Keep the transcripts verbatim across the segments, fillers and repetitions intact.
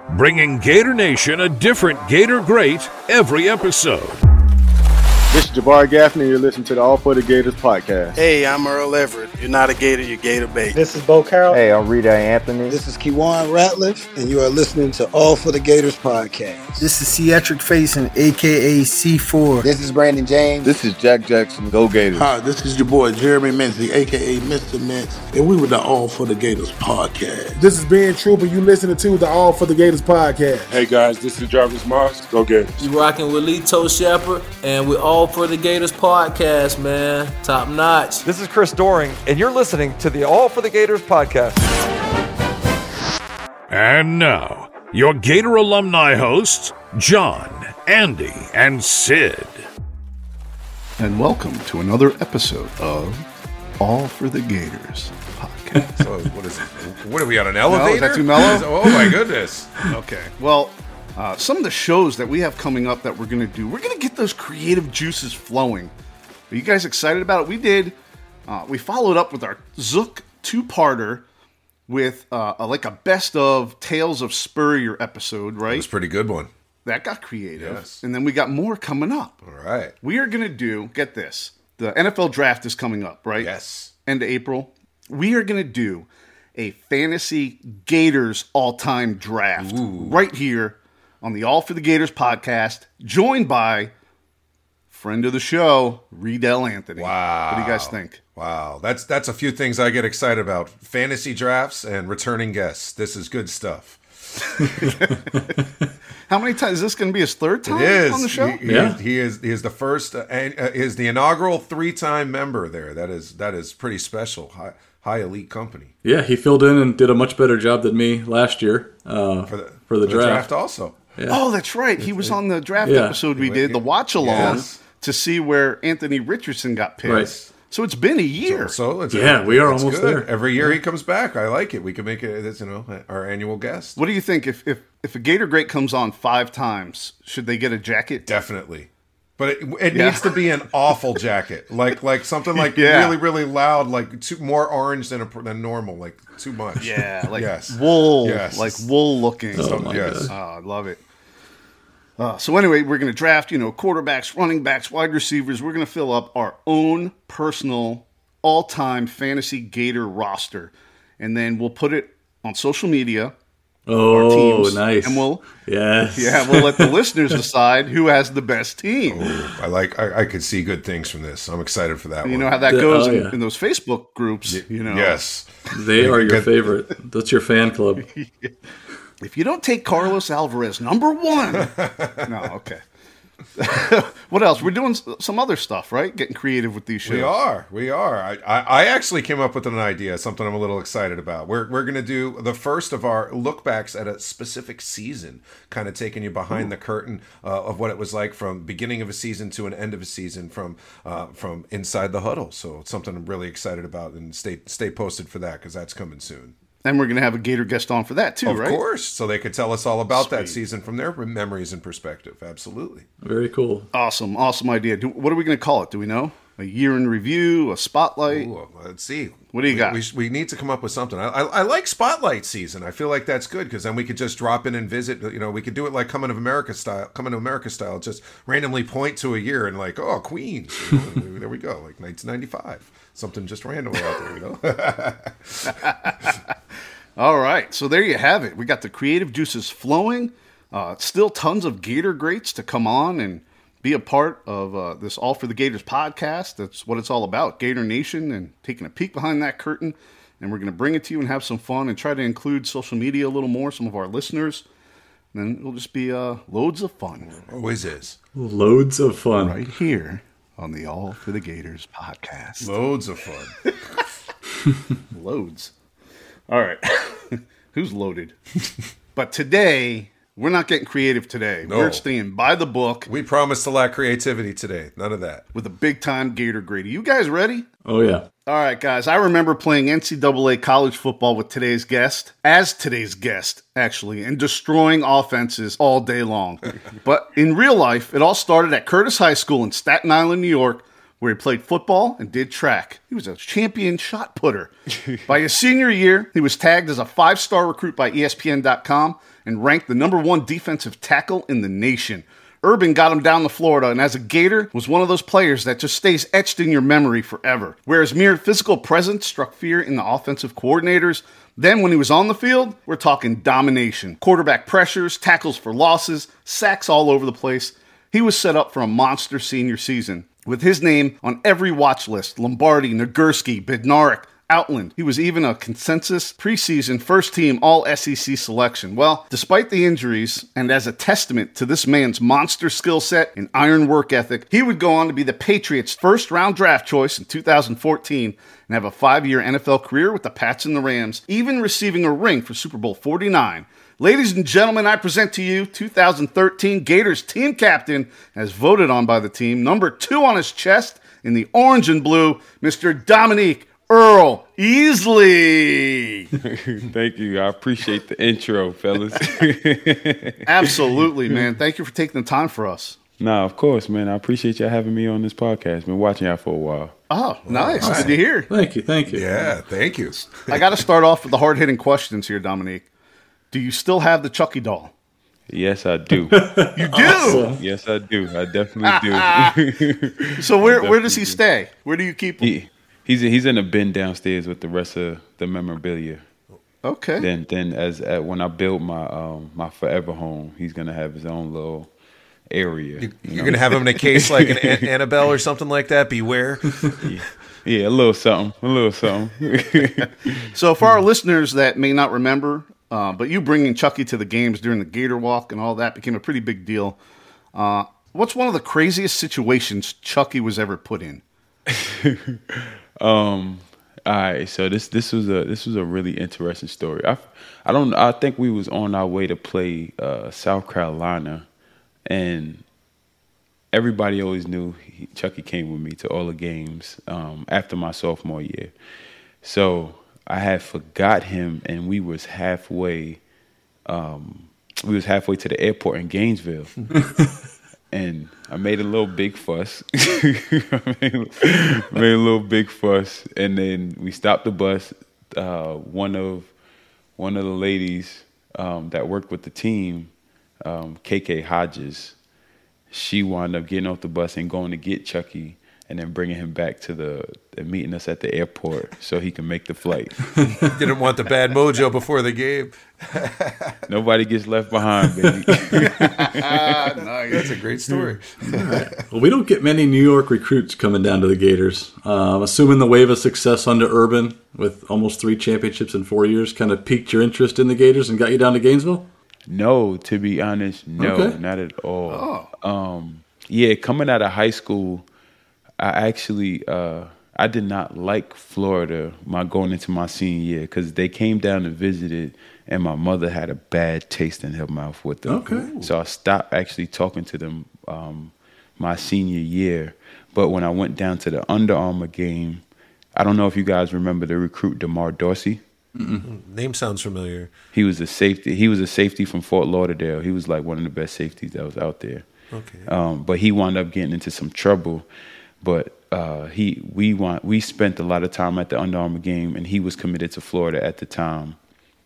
bringing Gator Nation a different Gator great every episode. This is Jabari Gaffney. You're listening to the All for the Gators podcast. Hey, I'm Earl Everett. You're not a Gator, you're Gator bait. This is Bo Carroll. Hey, I'm Rita Anthony. This is Kewan Ratliff, and you are listening to All for the Gators podcast. This is Cedric Faison, a k a. C four. This is Brandon James. This is Jack Jackson. Go Gators. Hi, this is your boy Jeremy Mincy, a k a. Mister Mintz, and we were the All for the Gators podcast. This is Ben Trooper. You listening to the All for the Gators podcast. Hey guys, this is Jarvis Moss. Go Gators. You rocking with Lito Shepherd, and we're All for the Gators podcast, man. Top notch. This is Chris Doring, and you're listening to the All for the Gators podcast. And now, your Gator alumni hosts, John, Andy, and Sid. And welcome to another episode of All for the Gators podcast. So what is it? What are we on, an elevator? No, is that too mellow? Oh my goodness. Okay. Well, uh, some of the shows that we have coming up that we're going to do, we're going to get those creative juices flowing. Are you guys excited about it? We did. Uh, we followed up with our Zook two-parter with uh, a, like a best of Tales of Spurrier episode, right? It was a pretty good one. That got creative. Yes. And then we got more coming up. All right. We are going to do, get this, the N F L draft is coming up, right? Yes. End of April. We are going to do a fantasy Gators all-time draft Ooh. right here on the All for the Gators podcast, joined by friend of the show, Riedel Anthony. Wow. What do you guys think? Wow. That's that's a few things I get excited about. Fantasy drafts and returning guests. This is good stuff. How many times is this going to be his third time it is. on the show? He, he yeah. Is, he is he is the first uh, and uh, is the inaugural three-time member there. That is that is pretty special. High high elite company. Yeah, he filled in and did a much better job than me last year uh, for the for the, for draft. the draft also. Yeah. Oh, that's right. He was on the draft yeah. episode we did, the watch along, yes. to see where Anthony Richardson got picked. Right. So it's been a year. So, so it's yeah, a, we are it's almost good. there. Every year he comes back. I like it. We can make it, you know, our annual guest. What do you think? If if if a Gator Great comes on five times, should they get a jacket? Definitely. But it, it Yeah. needs to be an awful jacket, like like something like Yeah. really really loud, like too, more orange than a, than normal, like too much. Yeah, like yes. wool, Yes. like wool looking. Oh, Some- my yes. Oh, I love it. Uh, so anyway, we're going to draft, you know, quarterbacks, running backs, wide receivers. We're going to fill up our own personal all-time fantasy Gator roster, and then we'll put it on social media. Oh, our teams, nice. And we'll, yes. yeah, we'll let the listeners decide who has the best team. Ooh, I like. I, I could see good things from this. I'm excited for that And you one. know how that The- goes oh, in, yeah. in those Facebook groups. You know, Yes. They are your Good. favorite. That's your fan club. if you don't take Carlos Alvarez number one, no, okay. What else? We're doing s- some other stuff, right? Getting creative with these shows. We are. We are. I, I, I actually came up with an idea, something I'm a little excited about. We're we're going to do the first of our look backs at a specific season, kind of taking you behind Ooh. the curtain uh, of what it was like from beginning of a season to an end of a season, from uh, from inside the huddle. So it's something I'm really excited about, and stay stay posted for that because that's coming soon. And we're going to have a Gator guest on for that, too, of right? Of course. So they could tell us all about Sweet. that season from their memories and perspective. Absolutely. Very cool. Awesome. Awesome idea. Do, what are we going to call it? Do we know? A year in review? A spotlight? Ooh, let's see. What do you we, got? We, we need to come up with something. I, I, I like Spotlight season. I feel like that's good because then we could just drop in and visit. You know, we could do it like Coming to America style. Coming to America style. Just randomly point to a year and like, oh, Queens. You know, there we go. Like nineteen ninety-five. Something just randomly out there, you know? All right, so there you have it. We got the creative juices flowing. Uh, still tons of Gator greats to come on and be a part of uh, this All for the Gators podcast. That's what it's all about, Gator Nation, and taking a peek behind that curtain. And we're going to bring it to you and have some fun and try to include social media a little more, some of our listeners. And then it'll just be uh, loads of fun. Always is. Loads of fun. Right here on the All for the Gators podcast. Loads of fun. Loads. All right. Who's loaded? But today, we're not getting creative today. No. We're staying by the book. We promised to lack creativity today. None of that. With a big-time Gator grade. Are you guys ready? Oh, yeah. All right, guys. I remember playing N C double A college football with today's guest, as today's guest, actually, and destroying offenses all day long. But in real life, it all started at Curtis High School in Staten Island, New York, where he played football and did track. He was a champion shot putter. By his senior year, he was tagged as a five-star recruit by E S P N dot com and ranked the number one defensive tackle in the nation. Urban got him down to Florida, and as a Gator, was one of those players that just stays etched in your memory forever. Whereas mere physical presence struck fear in the offensive coordinators, then when he was on the field, we're talking domination. Quarterback pressures, tackles for losses, sacks all over the place. He was set up for a monster senior season. With his name on every watch list, Lombardi, Nagurski, Bednarik, Outland. He was even a consensus preseason first-team All-S E C selection. Well, despite the injuries, and as a testament to this man's monster skill set and iron work ethic, he would go on to be the Patriots' first-round draft choice in two thousand fourteen and have a five-year N F L career with the Pats and the Rams, even receiving a ring for Super Bowl forty-nine. Ladies and gentlemen, I present to you two thousand thirteen Gators team captain, as voted on by the team, number two on his chest in the orange and blue, Mister Dominique Earl Easley. Thank you. I appreciate the intro, fellas. Absolutely, man. Thank you for taking the time for us. Nah, of course, man. I appreciate y'all having me on this podcast. Been watching y'all for a while. Oh, nice. Right. Good to hear. Thank you. Thank you. Yeah, thank you. I got to start off with the hard-hitting questions here, Dominique. Do you still have the Chucky doll? Yes, I do. You do? Awesome. Yes, I do. I definitely do. So where where does he stay? Where do you keep him? He, he's he's in a bin downstairs with the rest of the memorabilia. Okay. Then then as at, when I build my um, my forever home, he's gonna have his own little area. You, you're you gonna have him in a case like an An- Annabelle or something like that. Beware. Yeah. Yeah, a little something, a little something. So for our listeners that may not remember. Uh, but you bringing Chucky to the games during the Gator Walk and all that became a pretty big deal. Uh, what's one of the craziest situations Chucky was ever put in? um, all right, so this this was a this was a really interesting story. I, I don't I think we was on our way to play uh, South Carolina, and everybody always knew he, Chucky came with me to all the games um, after my sophomore year. So I had forgot him, and we was halfway. Um, we was halfway to the airport in Gainesville, and I made a little big fuss. I made, made a little big fuss, and then we stopped the bus. Uh, one of one of the ladies um, that worked with the team, um, K K Hodges, she wound up getting off the bus and going to get Chucky, and then bringing him back to the and meeting us at the airport so he can make the flight. Didn't want the bad mojo before the game. Nobody gets left behind, baby. Nice. That's a great story. Right. Well, we don't get many New York recruits coming down to the Gators. Uh, I'm assuming the wave of success under Urban with almost three championships in four years kind of piqued your interest in the Gators and got you down to Gainesville? No, to be honest, no, okay. not at all. Oh. Um, yeah, coming out of high school, I actually uh, I did not like Florida my going into my senior year because they came down and visited, and my mother had a bad taste in her mouth with them. Okay. So I stopped actually talking to them um, my senior year. But when I went down to the Under Armour game, I don't know if you guys remember the recruit DeMar Dorsey. Mm-mm. Name sounds familiar. He was a safety. He was a safety from Fort Lauderdale. He was like one of the best safeties that was out there. Okay. Um, but he wound up getting into some trouble. But uh, he we want we spent a lot of time at the Under Armour game, and he was committed to Florida at the time.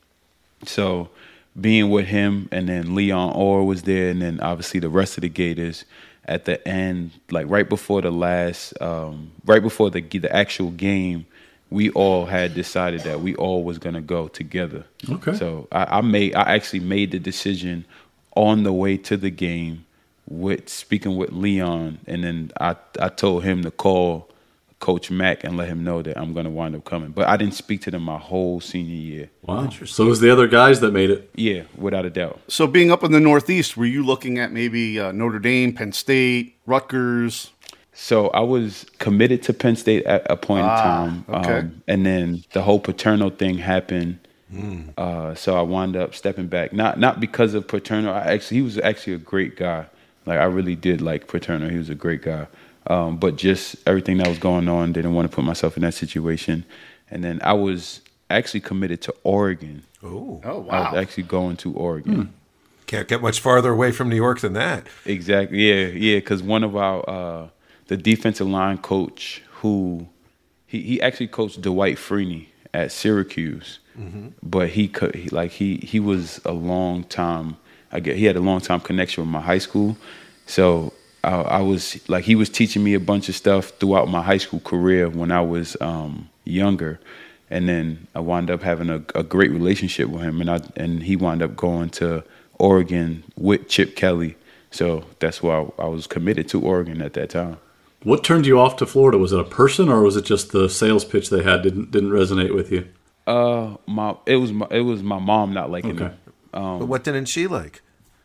So being with him, and then Leon Orr was there, and then obviously the rest of the Gators at the end, like right before the last, um, right before the the actual game, we all had decided that we all was gonna go together. Okay. So I, I made I actually made the decision on the way to the game with speaking with Leon, and then I I told him to call Coach Mack and let him know that I'm gonna wind up coming. But I didn't speak to them my whole senior year. Wow. So it was the other guys that made it. Yeah, without a doubt. So being up in the Northeast, were you looking at maybe uh, Notre Dame, Penn State, Rutgers? So I was committed to Penn State at a point Ah, in time. okay. Um, and then the whole Paterno thing happened. Mm. Uh, so I wound up stepping back. Not not because of Paterno. I actually he was actually a great guy. Like I really did like Paterno. He was a great guy. Um, but just everything that was going on, didn't want to put myself in that situation. And then I was actually committed to Oregon. Oh, oh wow. I was actually going to Oregon. Hmm. Can't get much farther away from New York than that. Exactly. Yeah, yeah. Because one of our uh, the defensive line coach who he he actually coached Dwight Freeney at Syracuse. Mhm. but he could he, like he he was a long time. I get he had a long time connection with my high school, so I, I was like he was teaching me a bunch of stuff throughout my high school career when I was um, younger, and then I wound up having a, a great relationship with him, and I and he wound up going to Oregon with Chip Kelly. So that's why I, I was committed to Oregon at that time. What turned you off to Florida? Was it a person, or was it just the sales pitch they had didn't didn't resonate with you? Uh, my it was my it was my mom not liking Okay. it. Um, But what didn't she like?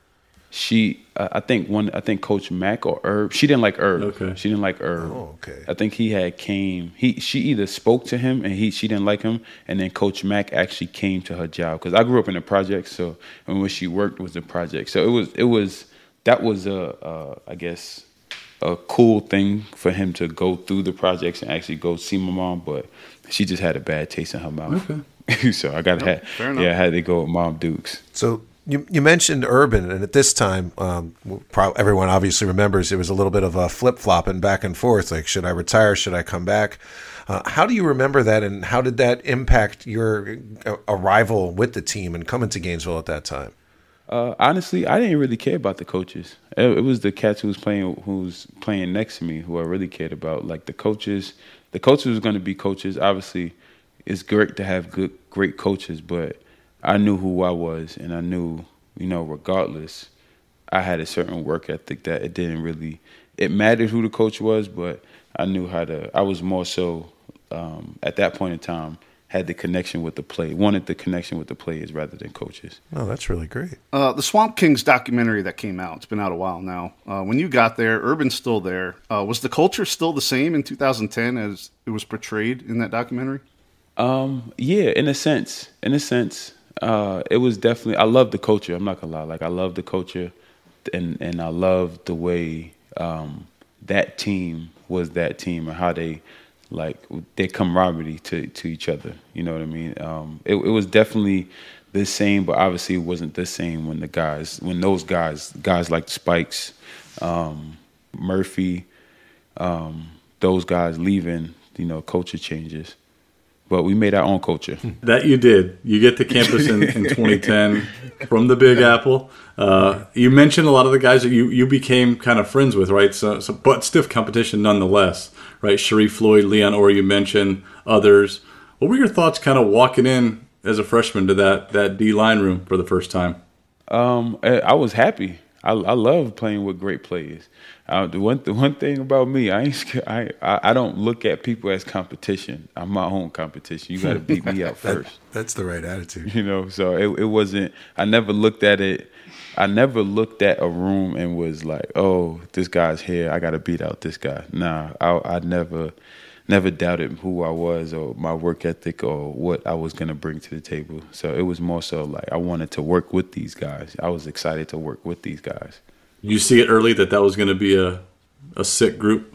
She, uh, I think one, I think Coach Mack or Herb. She didn't like Herb. Okay. She didn't like Herb. Oh, okay. I think he had came. He she either spoke to him and he she didn't like him, and then Coach Mack actually came to her job because I grew up in the projects. So and where she worked was the project. So it was it was that was a uh, I guess a cool thing for him to go through the projects and actually go see my mom, but she just had a bad taste in her mouth. Okay. So I got to No, have fair enough. yeah I had to go with Mom Dukes. So you you mentioned Urban, and at this time, um, probably everyone obviously remembers it was a little bit of a flip flopping back and forth. Like, should I retire? Should I come back? Uh, how do you remember that, and how did that impact your uh, arrival with the team and coming to Gainesville at that time? Uh, honestly, I didn't really care about the coaches. It, it was the cats who was playing, who was playing next to me, who I really cared about. Like the coaches, the coaches was going to be coaches. Obviously, it's great to have good, great coaches, but I knew who I was, and I knew, you know, regardless, I had a certain work ethic that it didn't really. It mattered who the coach was, but I knew how to. I was more so um, at that point in time. Had the connection with the play, wanted the connection with the players rather than coaches. Oh, that's really great. Uh, the Swamp Kings documentary that came out, it's been out a while now. Uh, when you got there, Urban's still there. Uh, was the culture still the same in two thousand ten as it was portrayed in that documentary? Um, yeah, in a sense, in a sense, uh, it was definitely, I love the culture. I'm not gonna lie. Like I love the culture and, and I love the way, um, that team was that team and how they, like their camaraderie to, to each other. You know what I mean? Um, it, it was definitely the same, but obviously it wasn't the same when the guys, when those guys, guys like Spikes, um, Murphy, um, those guys leaving, you know, culture changes. But we made our own culture. That you did. You get to campus in, in twenty ten from the Big Apple. Uh, you mentioned a lot of the guys that you, you became kind of friends with, right? So, so, but stiff competition nonetheless, right? Sharif Floyd, Leon Orr, you mentioned others. What were your thoughts kind of walking in as a freshman to that, that D-line room for the first time? Um, I, I was happy. I, I love playing with great players. Uh, the one the one thing about me, I ain't scared, I, I I don't look at people as competition. I'm my own competition. You got to beat me out That- first. that's the right attitude. You know, so it it wasn't. I never looked at it. I never looked at a room and was like, "Oh, this guy's here. I got to beat out this guy." Nah, I I never never doubted who I was or my work ethic or what I was gonna bring to the table. So it was more so like I wanted to work with these guys. I was excited to work with these guys. You see it early that that was going to be a a sick group.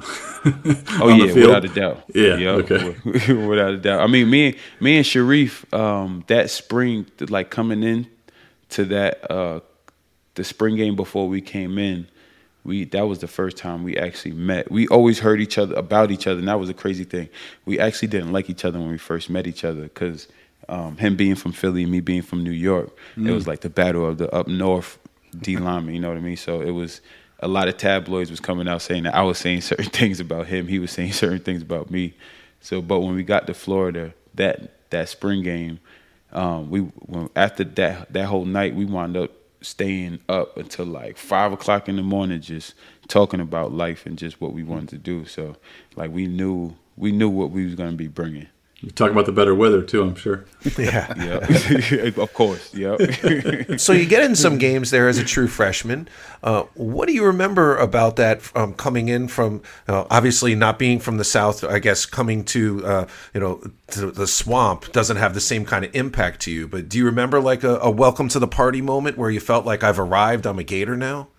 Oh on yeah, the field? without a doubt. Yeah, Yup, okay. without a doubt. I mean, me, me and Sharif, um, that spring, like coming in to that uh, the spring game before we came in, we that was the first time we actually met. We always heard each other about each other, and that was a crazy thing. We actually didn't like each other when we first met each other because um, him being from Philly, me being from New York, Mm. it was like the battle of the up north D lineman. You know what I mean? So it was. A lot of tabloids was coming out saying that I was saying certain things about him. He was saying certain things about me. So, but when we got to Florida, that that spring game, um, we when, after that that whole night, we wound up staying up until like five o'clock in the morning, just talking about life and just what we wanted to do. So, like we knew we knew what we was going to be bringing. You talk about the better weather too, I'm sure. Yeah, yeah, of course. Yep. So you get in some games there as a true freshman. Uh, what do you remember about that um, coming in from, uh, obviously not being from the South, I guess coming to, uh, you know, to the swamp doesn't have the same kind of impact to you. But do you remember like a, a welcome to the party moment where you felt like I've arrived, I'm a Gator now?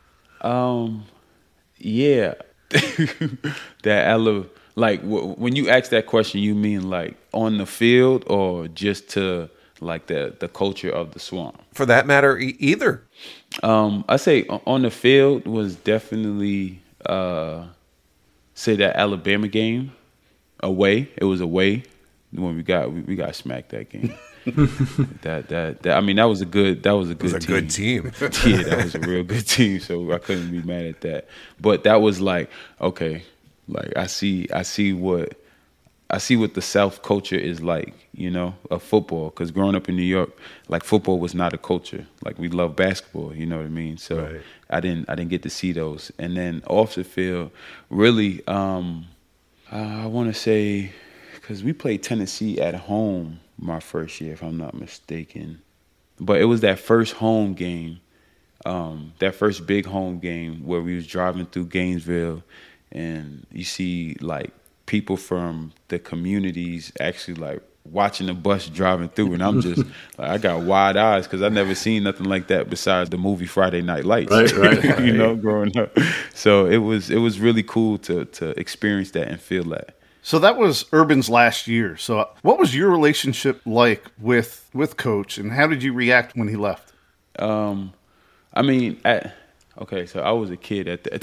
Um, yeah. that ele- Like w- when you ask that question, you mean like on the field or just to like the, the culture of the swamp? For that matter, e- either. Um, I say on the field was definitely uh, say that Alabama game away. It was away. when we got we, we got smacked that game. that, that that I mean that was a good that was a good it was a team. good team. Yeah, that was a real good team. So I couldn't be mad at that. But that was like, okay, like I see I see what I see what the South culture is like, you know, of football. Because growing up in New York, like football was not a culture. Like we love basketball, you know what I mean? So right. I didn't I didn't get to see those. And then off the field, really, um, uh, I want to say, because we played Tennessee at home my first year, if I'm not mistaken. But it was that first home game, um, that first big home game where we was driving through Gainesville, and you see like people from the communities actually like watching the bus driving through, and I'm just like, I got wide eyes because I never seen nothing like that besides the movie Friday Night Lights, right, right, you know, growing up. So it was it was really cool to to experience that and feel that. So that was Urban's last year. So what was your relationship like with with Coach, and how did you react when he left? Um, I mean, at, okay, so I was a kid at that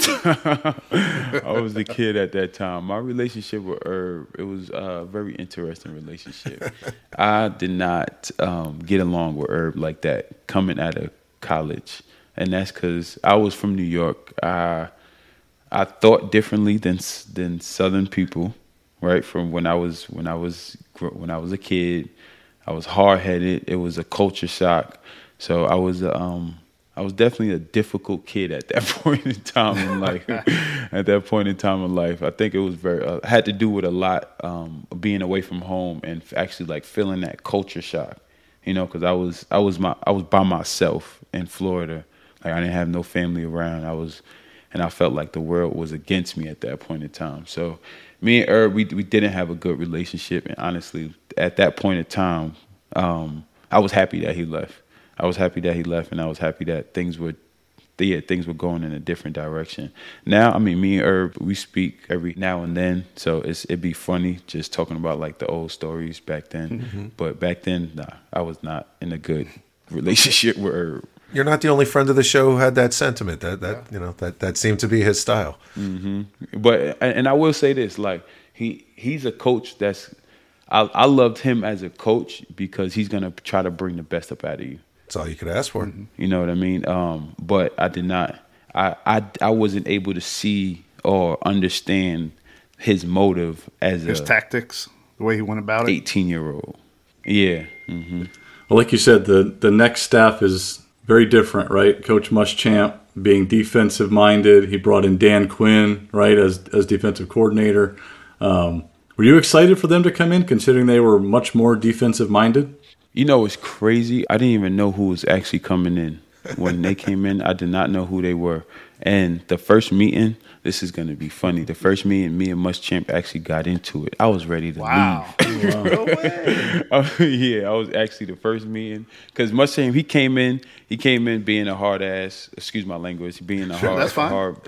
time. I was a kid at that time. My relationship with Herb, it was a very interesting relationship. I did not um, get along with Herb like that coming out of college, and that's because I was from New York. I I thought differently than than Southern people. Right, from when I was when I was when I was a kid, I was hard headed. It was a culture shock. So I was um I was definitely a difficult kid at that point in time in life. At that point in time in life, I think it was very uh, had to do with a lot um, being away from home and actually like feeling that culture shock. You know, because I was I was my I was by myself in Florida. Like I didn't have no family around. I was, and I felt like the world was against me at that point in time. So. Me and Herb, we we didn't have a good relationship, and honestly, at that point in time, um, I was happy that he left. I was happy that he left, and I was happy that things were, yeah, things were going in a different direction. Now, I mean, me and Herb, we speak every now and then, so it's it'd be funny just talking about like the old stories back then. Mm-hmm. But back then, nah, I was not in a good relationship with Herb. You're not the only friend of the show who had that sentiment. That that you know that that seemed to be his style. Mm-hmm. But and I will say this: like he he's a coach that's I, I loved him as a coach because he's gonna try to bring the best up out of you. That's all you could ask for. Mm-hmm. You know what I mean? Um, but I did not. I, I I wasn't able to see or understand his motive as his a tactics, the way he went about it. eighteen year old. Yeah. Mm-hmm. Well, like you said, the the next staff is very different, right? Coach Muschamp being defensive minded. He brought in Dan Quinn, right, as as defensive coordinator. Um, were you excited for them to come in, considering they were much more defensive minded? You know, it's crazy. I didn't even know who was actually coming in. When they came in, I did not know who they were. And the first meeting, this is going to be funny. The first meeting, me and Muschamp actually got into it. I was ready to wow. leave. Wow. No way. uh, yeah, I was actually the first meeting. Because Muschamp, he came in, he came in being a hard ass, excuse my language, being a hard, That's fine. a hard,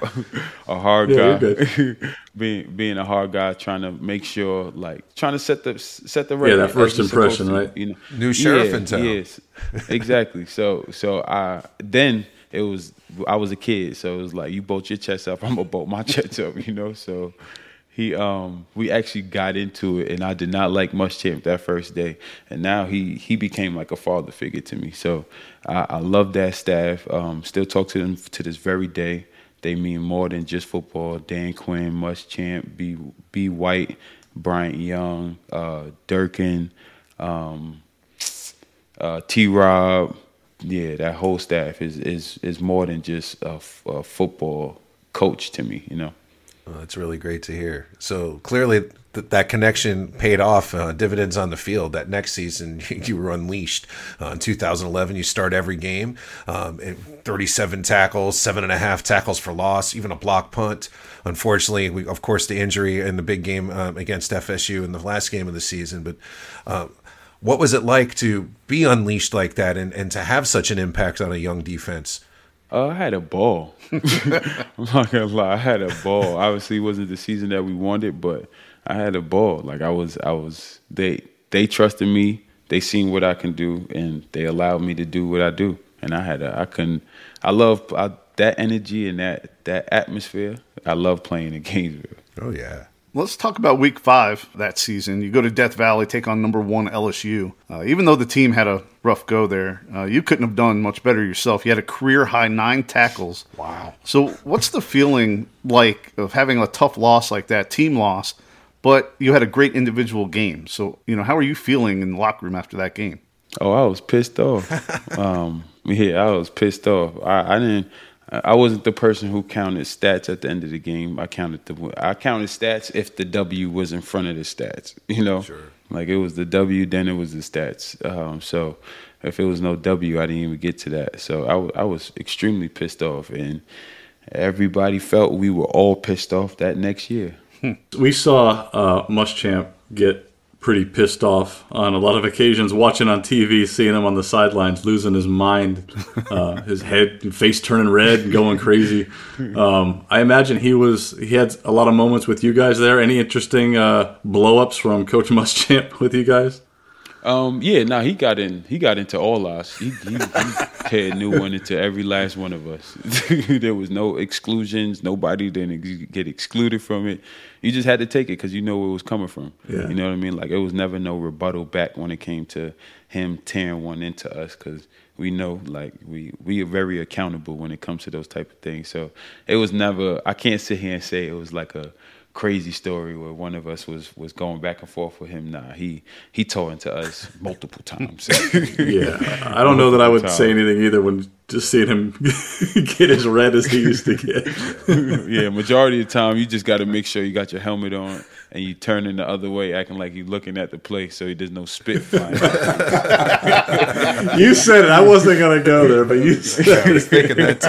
a hard yeah, guy. being being a hard guy, trying to make sure, like, trying to set the set the record. Yeah, that first impression, right? You know, new sheriff yeah, in town. Yes, exactly. So, so I then it was I was a kid, so it was like you bolt your chest up, I'm gonna bolt my chest up, you know. So he um we actually got into it, and I did not like Muschamp that first day, and now he he became like a father figure to me. So I, I love that staff. Um, still talk to them to this very day. They mean more than just football. Dan Quinn, Muschamp, B B White, Bryant Young, uh, Durkin, um, uh, T. Rob. Yeah, that whole staff is is is more than just a, a football coach to me. You know. Well, that's really great to hear. So clearly th- that connection paid off, uh, dividends on the field. That next season you were unleashed. Uh, in two thousand eleven, you start every game. Um, and thirty-seven tackles, seven and a half tackles for loss, even a block punt. Unfortunately, we, of course, the injury in the big game um, against F S U in the last game of the season. But uh, what was it like to be unleashed like that and, and to have such an impact on a young defense? Uh, I had a ball. I'm not gonna lie, I had a ball. Obviously, it wasn't the season that we wanted, but I had a ball. Like I was, I was. They they trusted me. They seen what I can do, and they allowed me to do what I do. And I had a, I couldn't. I love I, that energy and that that atmosphere. I love playing in Gainesville. Oh yeah. Let's talk about week five that season. You go to Death Valley, take on number one L S U. Uh, even though the team had a rough go there, uh, you couldn't have done much better yourself. You had a career-high nine tackles. Wow. So what's the feeling like of having a tough loss like that, team loss, but you had a great individual game? So, you know, how are you feeling in the locker room after that game? Oh, I was pissed off. um, yeah, I was pissed off. I, I didn't. I wasn't the person who counted stats at the end of the game. I counted the. I counted stats if the W was in front of the stats. You know, Sure. like it was the W, then it was the stats. Um, so if it was no W, I didn't even get to that. So I, w- I was extremely pissed off, and everybody felt we were all pissed off that next year. We saw uh, Muschamp get pretty pissed off on a lot of occasions, watching on T V, seeing him on the sidelines, losing his mind, uh, his head, face turning red and going crazy. Um, I imagine he was he had a lot of moments with you guys there. Any interesting uh, blow-ups from Coach Muschamp with you guys? Um, yeah, no, he got in. He got into all us. He, he, he had new one into every last one of us. There was no exclusions. Nobody didn't ex- get excluded from it. You just had to take it because you know where it was coming from. Yeah. You know what I mean? Like it was never no rebuttal back when it came to him tearing one into us because we know like we we are very accountable when it comes to those type of things. So it was never. I can't sit here and say it was like a crazy story where one of us was was going back and forth with him. Nah, he he tore into us multiple times. Yeah, I don't know that I would times. say anything either when just seeing him get as red as he used to get. Yeah, majority of the time you just got to make sure you got your helmet on and you turning the other way, acting like you're looking at the play so there's no spit flying. You said it. I wasn't gonna go there, but you said yeah, I was thinking that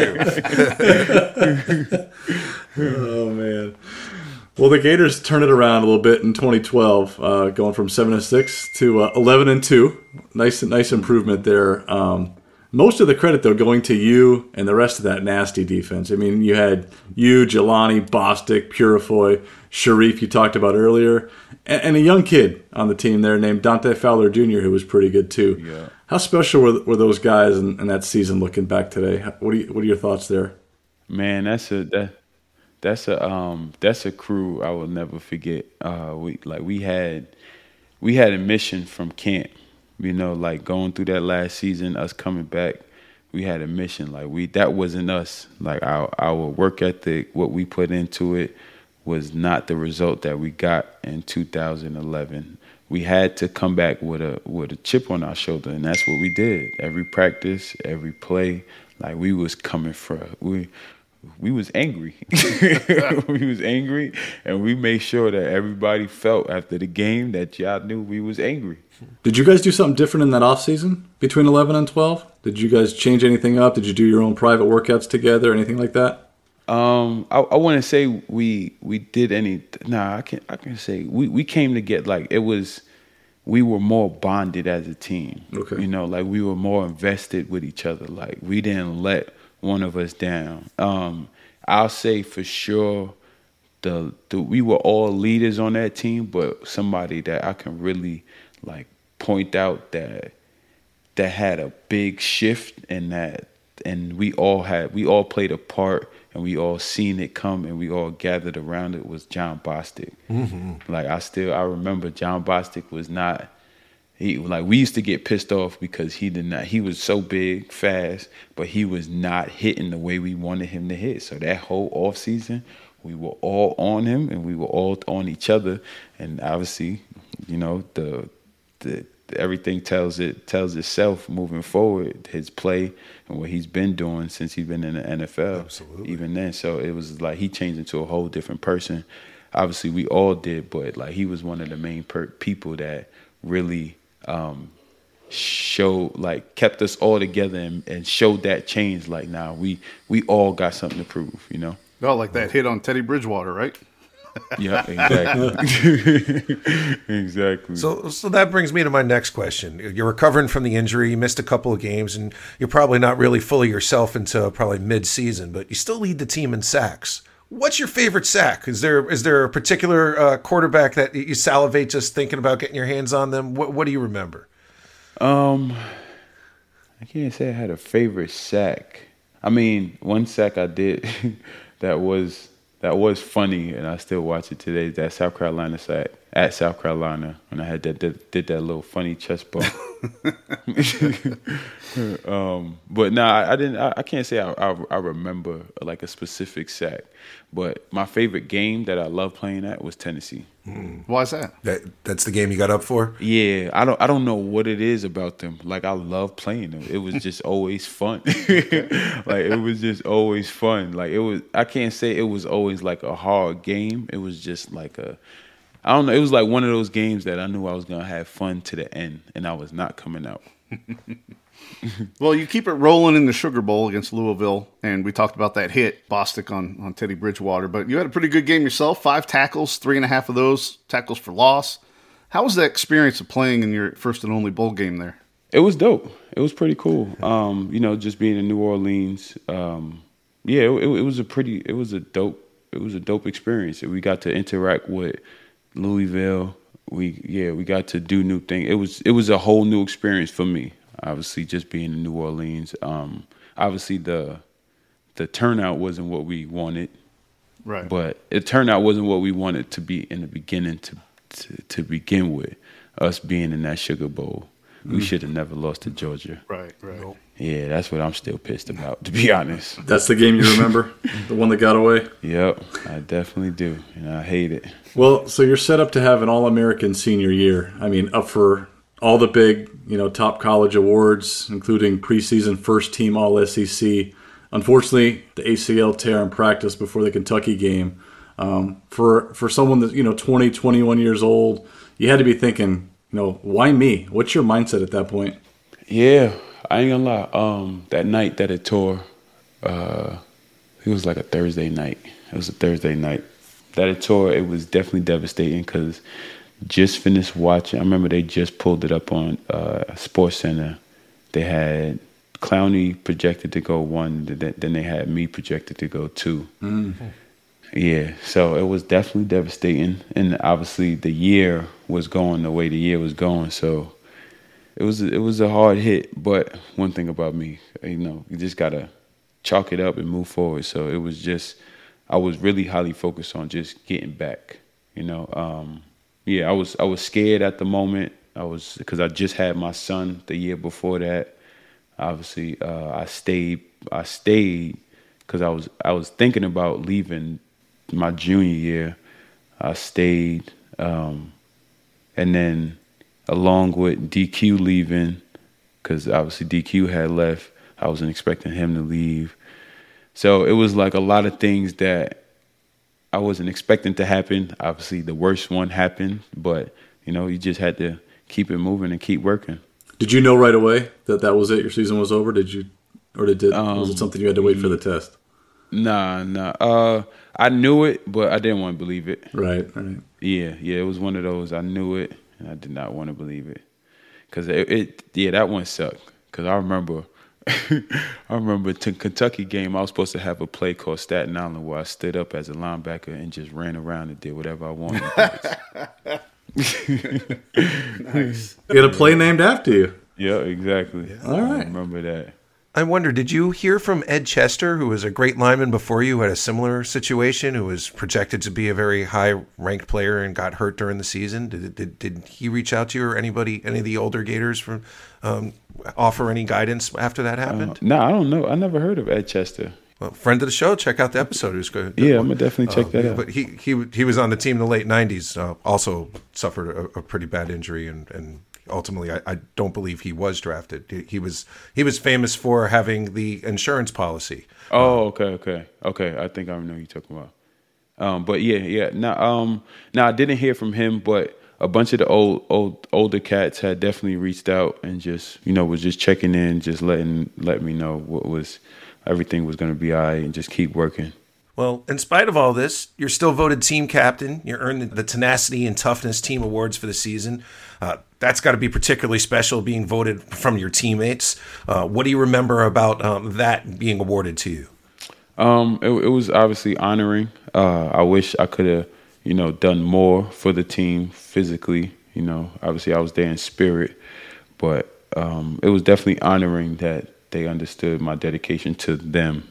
too. Oh man. Well, the Gators turned it around a little bit in twenty twelve, uh, going from seven and six to uh, eleven and two. Nice, nice improvement there. Um, most of the credit, though, going to you and the rest of that nasty defense. I mean, you had you, Jelani, Bostic, Purifoy, Sharif, you talked about earlier, and, and a young kid on the team there named Dante Fowler Junior, who was pretty good too. Yeah. How special were, were those guys in, in that season? Looking back today, what are you, what are your thoughts there? Man, that's a that. That's a um that's a crew I will never forget. Uh, we like we had we had a mission from camp, you know, like going through that last season, us coming back, we had a mission. Like we that wasn't us. Like our our work ethic, what we put into it, was not the result that we got in two thousand eleven. We had to come back with a with a chip on our shoulder, and that's what we did. Every practice, every play, like we was coming for we. We was angry. We was angry, and we made sure that everybody felt after the game that y'all knew we was angry. Did you guys do something different in that offseason between eleven and twelve? Did you guys change anything up? Did you do your own private workouts together, anything like that? Um, I, I wouldn't say we we did any. Nah, I can I can say we, we came to get like it was. We were more bonded as a team. Okay. You know, like we were more invested with each other. Like we didn't let one of us down. Um, I'll say for sure, the, the we were all leaders on that team, but somebody that I can really like point out that that had a big shift in that, and we all had we all played a part, and we all seen it come, and we all gathered around it was John Bostic. Mm-hmm. Like I still I remember John Bostic was not. He like we used to get pissed off because he did not. He was so big, fast, but he was not hitting the way we wanted him to hit. So that whole off season, we were all on him and we were all on each other. And obviously, you know, the the everything tells it tells itself moving forward. His play and what he's been doing since he's been in the N F L. Absolutely. Even then, so it was like he changed into a whole different person. Obviously, we all did, but like he was one of the main per- people that really. Um, show like kept us all together and, and showed that change. Like now, nah, we we all got something to prove, you know. Oh, like that hit on Teddy Bridgewater, right? Yeah, exactly. Exactly. So, so that brings me to my next question. You're recovering from the injury. You missed a couple of games, and you're probably not really fully yourself until probably mid-season. But you still lead the team in sacks. What's your favorite sack? Is there is there a particular uh, quarterback that you salivate just thinking about getting your hands on them? What What do you remember? Um, I can't say I had a favorite sack. I mean, one sack I did that was that was funny, and I still watch it today. That South Carolina sack at South Carolina when I had that did, did that little funny chest bump. um, but no, nah, I, I didn't. I, I can't say I, I, I remember like a specific sack. But my favorite game that I love playing at was Tennessee. Mm. Why is that? That that's the game you got up for? Yeah, I don't I don't know what it is about them. Like I love playing them. It was just always fun. Like it was just always fun. Like it was I can't say it was always like a hard game. It was just like a I don't know, it was like one of those games that I knew I was gonna have fun to the end and I was not coming out. Well, you keep it rolling in the Sugar Bowl against Louisville, and we talked about that hit, Bostic on, on Teddy Bridgewater, but you had a pretty good game yourself, five tackles, three and a half of those tackles for loss. How was that experience of playing in your first and only bowl game there? It was dope. It was pretty cool. Um, you know, just being in New Orleans. Um, yeah, it, it was a pretty, it was a dope, it was a dope experience. We got to interact with Louisville. We, yeah, we got to do new things. It was, it was a whole new experience for me. Obviously, just being in New Orleans. Um, obviously, the the turnout wasn't what we wanted, right? But the turnout wasn't what we wanted to be in the beginning. To to, to begin with, us being in that Sugar Bowl, mm. we should have never lost to Georgia. Right, right. Yeah, that's what I'm still pissed about, to be honest. That's the game you remember, the one that got away. Yep, I definitely do, and I hate it. Well, so you're set up to have an All-American senior year. I mean, up for all the big, you know, top college awards, including preseason first team All S E C. Unfortunately, the A C L tear in practice before the Kentucky game. Um, for for someone that's, you know, twenty, twenty-one years old, you had to be thinking, you know, why me? What's your mindset at that point? Yeah, I ain't gonna lie. Um, that night that it tore, uh, it was like a Thursday night. It was a Thursday night that it tore. It was definitely devastating because just finished watching. I remember they just pulled it up on uh, SportsCenter. They had Clowney projected to go one, then they had me projected to go two. Mm-hmm. Yeah, so it was definitely devastating, and obviously the year was going the way the year was going. So it was it was a hard hit. But one thing about me, you know, you just gotta chalk it up and move forward. So it was just I was really highly focused on just getting back. You know. Um, Yeah, I was I was scared at the moment. I was because I just had my son the year before that. Obviously, uh, I stayed. I stayed because I was I was thinking about leaving my junior year. I stayed, um, and then along with D Q leaving, because obviously D Q had left. I wasn't expecting him to leave, so it was like a lot of things that I wasn't expecting to happen. Obviously, the worst one happened, but, you know, you just had to keep it moving and keep working. Did you know right away that that was it? Your season was over? Did you, or did it, um, was it something you had to wait for the test? Nah, nah. Uh, I knew it, but I didn't want to believe it. Right, right. Yeah, yeah. It was one of those. I knew it, and I did not want to believe it. Because it, it, yeah, that one sucked. Because I remember. I remember the Kentucky game, I was supposed to have a play called Staten Island where I stood up as a linebacker and just ran around and did whatever I wanted. Nice. You had a play named after you. Yeah, exactly. Yeah. All right. I remember that. I wonder, did you hear from Ed Chester, who was a great lineman before you, had a similar situation, who was projected to be a very high-ranked player and got hurt during the season? Did did, did he reach out to you or anybody, any of the older Gators, from um, offer any guidance after that happened? Uh, no, I don't know. I never heard of Ed Chester. Well, friend of the show, check out the episode. It was good. Yeah, I'm gonna definitely check uh, that out. But he he he was on the team in the late nineties. Uh, also suffered a, a pretty bad injury, and and ultimately, I, I don't believe he was drafted. He, he was he was famous for having the insurance policy. Oh, okay, okay, okay. I think I know who you're talking about. Um, but yeah, yeah. Now, um, now I didn't hear from him, but a bunch of the old, old, older cats had definitely reached out and just, you know, was just checking in, just letting let me know what was everything was going to be all right, and just keep working. Well, in spite of all this, you're still voted team captain. You earned the Tenacity and Toughness Team Awards for the season. Uh, that's got to be particularly special, being voted from your teammates. Uh, what do you remember about um, that being awarded to you? Um, it, it was obviously honoring. Uh, I wish I could have, you know, done more for the team physically. You know, obviously I was there in spirit, but um, it was definitely honoring that they understood my dedication to them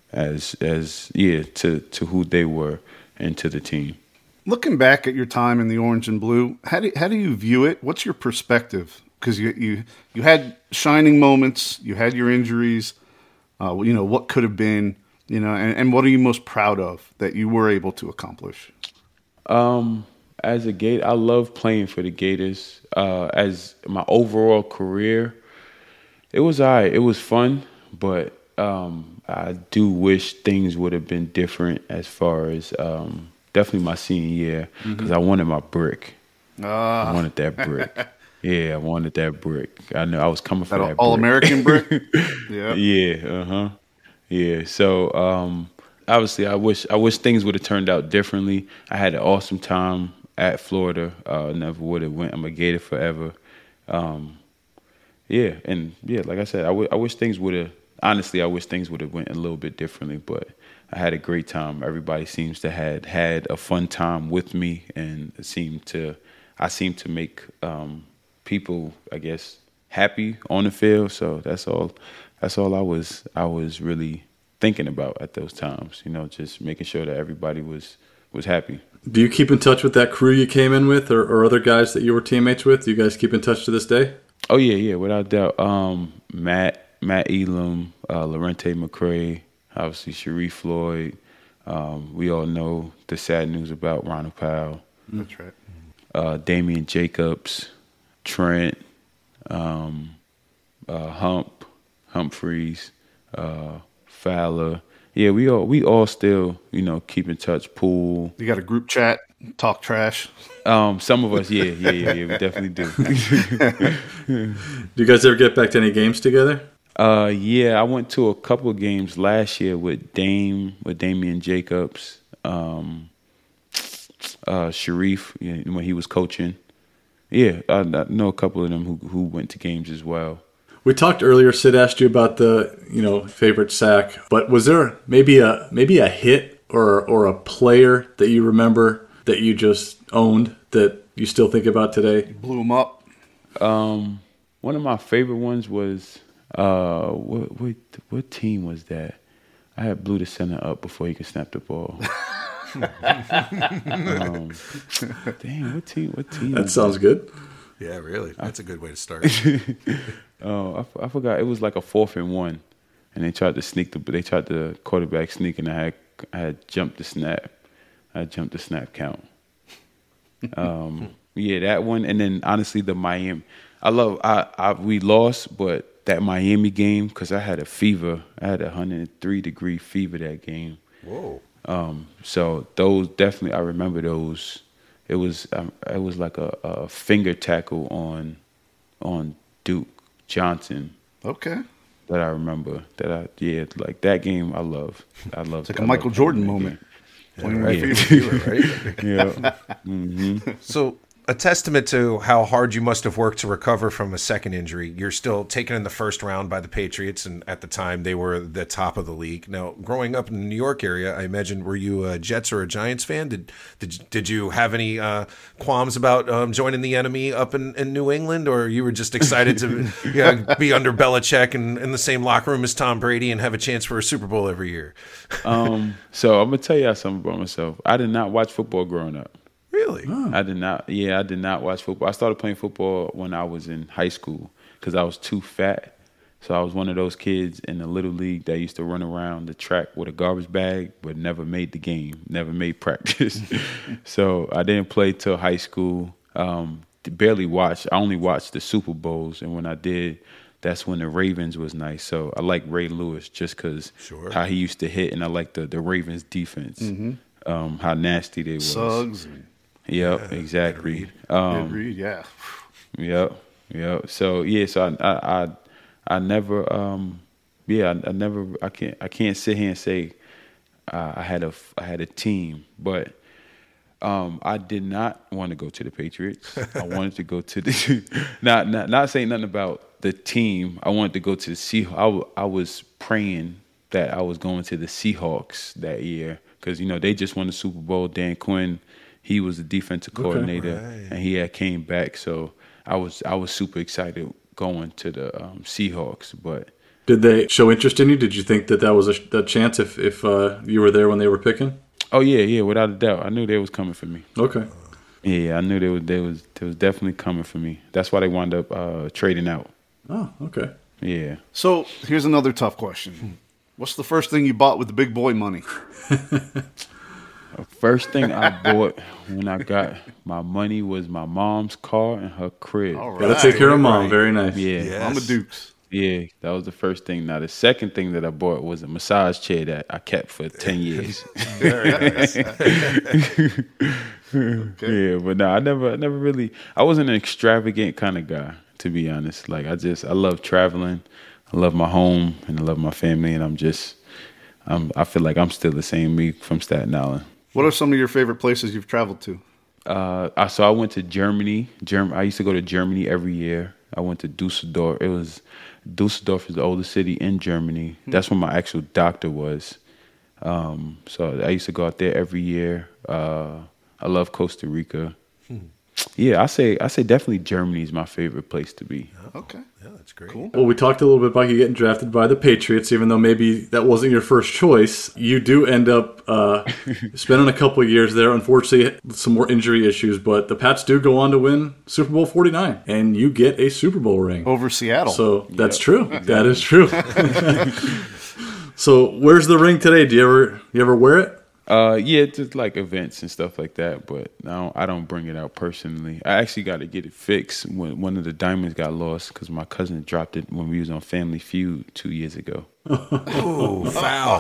as as yeah to to who they were and to the team. Looking back at your time in the orange and blue, how do how do you view it? What's your perspective? Because you you you had shining moments, you had your injuries. Uh, you know what could have been, you know, and, and what are you most proud of that you were able to accomplish? Um, as a Gator, I love playing for the Gators. Uh, as my overall career, it was all right. It was fun, but um, I do wish things would have been different as far as. Um, Definitely my senior year because mm-hmm. I wanted my brick. Ah. I wanted that brick. Yeah, I wanted that brick. I know I was coming for that, that all American brick. Yeah. Yeah. Uh huh. Yeah. So um, obviously, I wish I wish things would have turned out differently. I had an awesome time at Florida. Uh, never would have went. I'm a Gator forever. Um, yeah, and yeah, like I said, I, w- I wish things would have. Honestly, I wish things would have went a little bit differently, but. I had a great time. Everybody seems to had had a fun time with me, and it seemed to, I seem to make um, people, I guess, happy on the field. So that's all. That's all I was. I was really thinking about at those times. You know, just making sure that everybody was was happy. Do you keep in touch with that crew you came in with, or, or other guys that you were teammates with? Do you guys keep in touch to this day? Oh yeah, yeah, without doubt. Um, Matt, Matt Elam, uh, Lorente McCray. Obviously, Sharif Floyd. Um, we all know the sad news about Ronald Powell. That's right. Uh, Damian Jacobs, Trent, um, uh, Hump, Humphreys, uh, Fowler. Yeah, we all we all still you know keep in touch. Pool. You got a group chat, talk trash. Um, some of us, yeah, yeah, yeah, yeah, we definitely do. Do you guys ever get back to any games together? Uh, yeah, I went to a couple of games last year with Dame, with Damian Jacobs, um, uh, Sharif, you know, when he was coaching. Yeah, I, I know a couple of them who who went to games as well. We talked earlier. Sid asked you about the you know favorite sack, but was there maybe a maybe a hit or or a player that you remember that you just owned that you still think about today? You blew him up. Um, one of my favorite ones was. Uh, what what what team was that? I had blew the center up before he could snap the ball. um, damn, what team? What team? That sounds that? good. Yeah, really. That's I, a good way to start. Oh, I, I forgot. It was like a fourth and one, and they tried to sneak the. They tried the quarterback sneak, and I had I had jumped the snap. I had jumped the snap count. Um, yeah, that one, and then honestly, the Miami. I love. I, I we lost, but. That Miami game, because I had a fever. I had a one hundred three degree fever that game. Whoa. Um, so those definitely, I remember those. It was um, it was like a, a finger tackle on on Duke Johnson. Okay. That I remember. That I yeah, like that game. I love. I love. It's like a Michael Jordan moment. Playing my favorite fever, right? Yeah. Mm-hmm. So. A testament to how hard you must have worked to recover from a second injury. You're still taken in the first round by the Patriots, and at the time they were the top of the league. Now, growing up in the New York area, I imagine, were you a Jets or a Giants fan? Did did did you have any uh, qualms about um, joining the enemy up in, in New England, or you were just excited to you know, be under Belichick and in the same locker room as Tom Brady and have a chance for a Super Bowl every year? um, so I'm gonna tell you something about myself. I did not watch football growing up. Really? Oh. I did not. Yeah, I did not watch football. I started playing football when I was in high school because I was too fat. So I was one of those kids in the little league that used to run around the track with a garbage bag, but never made the game, never made practice. So I didn't play till high school. Um, barely watched. I only watched the Super Bowls, and when I did, that's when the Ravens was nice. So I like Ray Lewis just because sure. how he used to hit, and I like the the Ravens defense, mm-hmm. um, how nasty they was. Suggs. And- Yep, yeah, exactly. Ed Um, Reed, yeah. Yep, yep. So yeah, so I, I, I, I never, um, yeah, I, I never, I can't, I can't sit here and say uh, I had a, I had a team, but um, I did not want to go to the Patriots. I wanted to go to the, not, not, not saying nothing about the team. I wanted to go to the Seahawks. I, I was praying that I was going to the Seahawks that year because you know they just won the Super Bowl. Dan Quinn. He was the defensive coordinator, okay, right. and he had came back. So I was I was super excited going to the um, Seahawks, but Did they show interest in you? Did you think that that was a, a chance if if uh, you were there when they were picking? Oh yeah, yeah, without a doubt. I knew they was coming for me. Okay. Yeah, I knew they was they was they was definitely coming for me. That's why they wound up uh, trading out. Oh, okay. Yeah. So here's another tough question. What's the first thing you bought with the big boy money? The first thing I bought when I got my money was my mom's car and her crib. All right. Gotta take care of mom. Very nice. Yeah. Yes. Mama Dukes. Yeah, that was the first thing. Now, the second thing that I bought was a massage chair that I kept for ten years. Very nice. Okay. Yeah, but no, I never, I never really, I wasn't an extravagant kind of guy, to be honest. Like, I just, I love traveling. I love my home and I love my family. And I'm just, I'm, I feel like I'm still the same me from Staten Island. What are some of your favorite places you've traveled to? Uh, I, so I went to Germany. Germ- I used to go to Germany every year. I went to Dusseldorf. It was, Dusseldorf is the oldest city in Germany. Hmm. That's where my actual doctor was. Um, so I used to go out there every year. Uh, I love Costa Rica. Hmm. Yeah, I say I say definitely Germany is my favorite place to be. Okay. Yeah, that's great. Cool. Well, we talked a little bit about you getting drafted by the Patriots, even though maybe that wasn't your first choice. You do end up uh, spending a couple of years there. Unfortunately, some more injury issues, but the Pats do go on to win Super Bowl forty-nine, and you get a Super Bowl ring. Over Seattle. So that's true. That is true. So where's the ring today? Do you ever you ever wear it? Uh, yeah, just like events and stuff like that. But I don't, I don't bring it out personally. I actually got to get it fixed when one of the diamonds got lost because my cousin dropped it when we was on Family Feud two years ago. Oh, foul.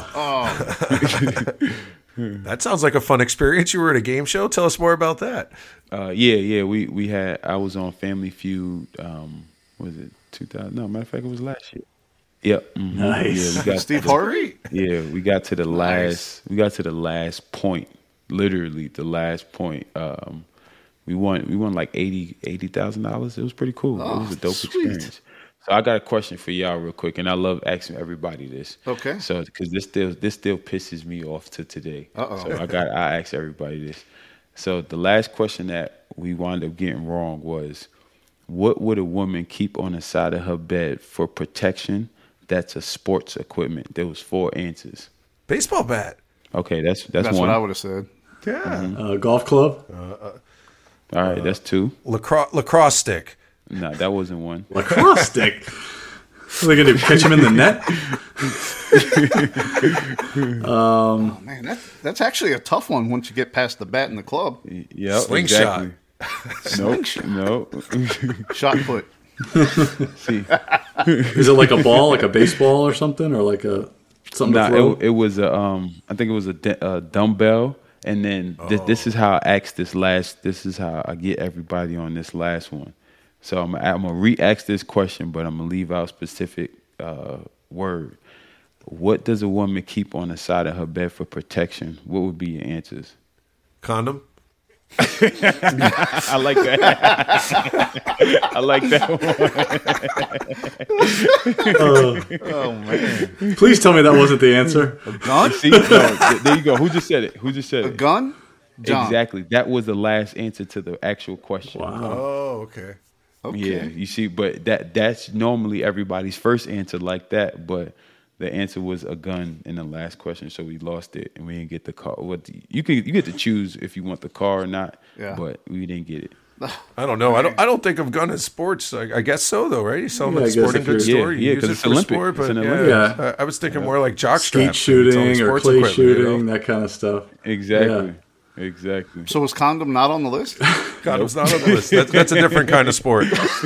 That sounds like a fun experience. You were at a game show. Tell us more about that. Uh, yeah, yeah. We we had. I was on Family Feud. Um, was it two thousand? No, matter of fact, it was last year. Yep. Mm-hmm. Nice. Yeah, we got Steve Harvey? Yeah, we got to the last. We got to the last point. Literally, the last point. Um, we won. We won like eighty eighty thousand dollars. It was pretty cool. Oh, it was a dope sweet. experience. So I got a question for y'all real quick, and I love asking everybody this. Okay. So because this still this still pisses me off to today. Uh-oh. So I got I ask everybody this. So the last question that we wound up getting wrong was, what would a woman keep on the side of her bed for protection? That's a sports equipment. There was four answers. Baseball bat. Okay, that's that's, That's one. what I would have said. Yeah. Mm-hmm. Uh, golf club. All right, that's two. Lacrosse, lacrosse stick. No, that wasn't one. Lacrosse stick. What are they gonna do? Catch him in the net? um, Oh, man, that, that's actually a tough one once you get past the bat and the club. Yeah, Slingshot. exactly. Nope, nope. Shot put. See, is it like a ball, like a baseball or something, or like a something nah, to throw? it, it was a um. I think it was a, d- a dumbbell, and then th- this is how I asked this last. This is how I get everybody on this last one. So I'm I'm gonna re-ask this question, but I'm gonna leave out specific uh, word. What does a woman keep on the side of her bed for protection? What would be your answers? Condom. I like that. I like that one. Uh, Oh, man. please tell me that wasn't the answer. A gun? See, no, th- there you go. Who just said it? Who just said A it? gun? John. Exactly. That was the last answer to the actual question. Wow. Oh, okay. Okay. Yeah, you see, but that that's normally everybody's first answer like that, but the answer was a gun in the last question, so we lost it and we didn't get the car. What the, you can you get to choose if you want the car or not, Yeah. but we didn't get it. I don't know. I don't. I don't think of gun as sports. I, I guess so, though, right? You sell them Yeah, at I a guess sporting if you're- goods yeah, store. You yeah, use 'cause it it's for Olympic. sport, It's but an yeah, Olympic. I, I was thinking more like jock Skeet straps. It's only shooting or sports clay equipment, you know? shooting, that kind of stuff. Exactly. Yeah. Exactly. So was condom not on the list? Condom's not on the list. That, that's a different kind of sport.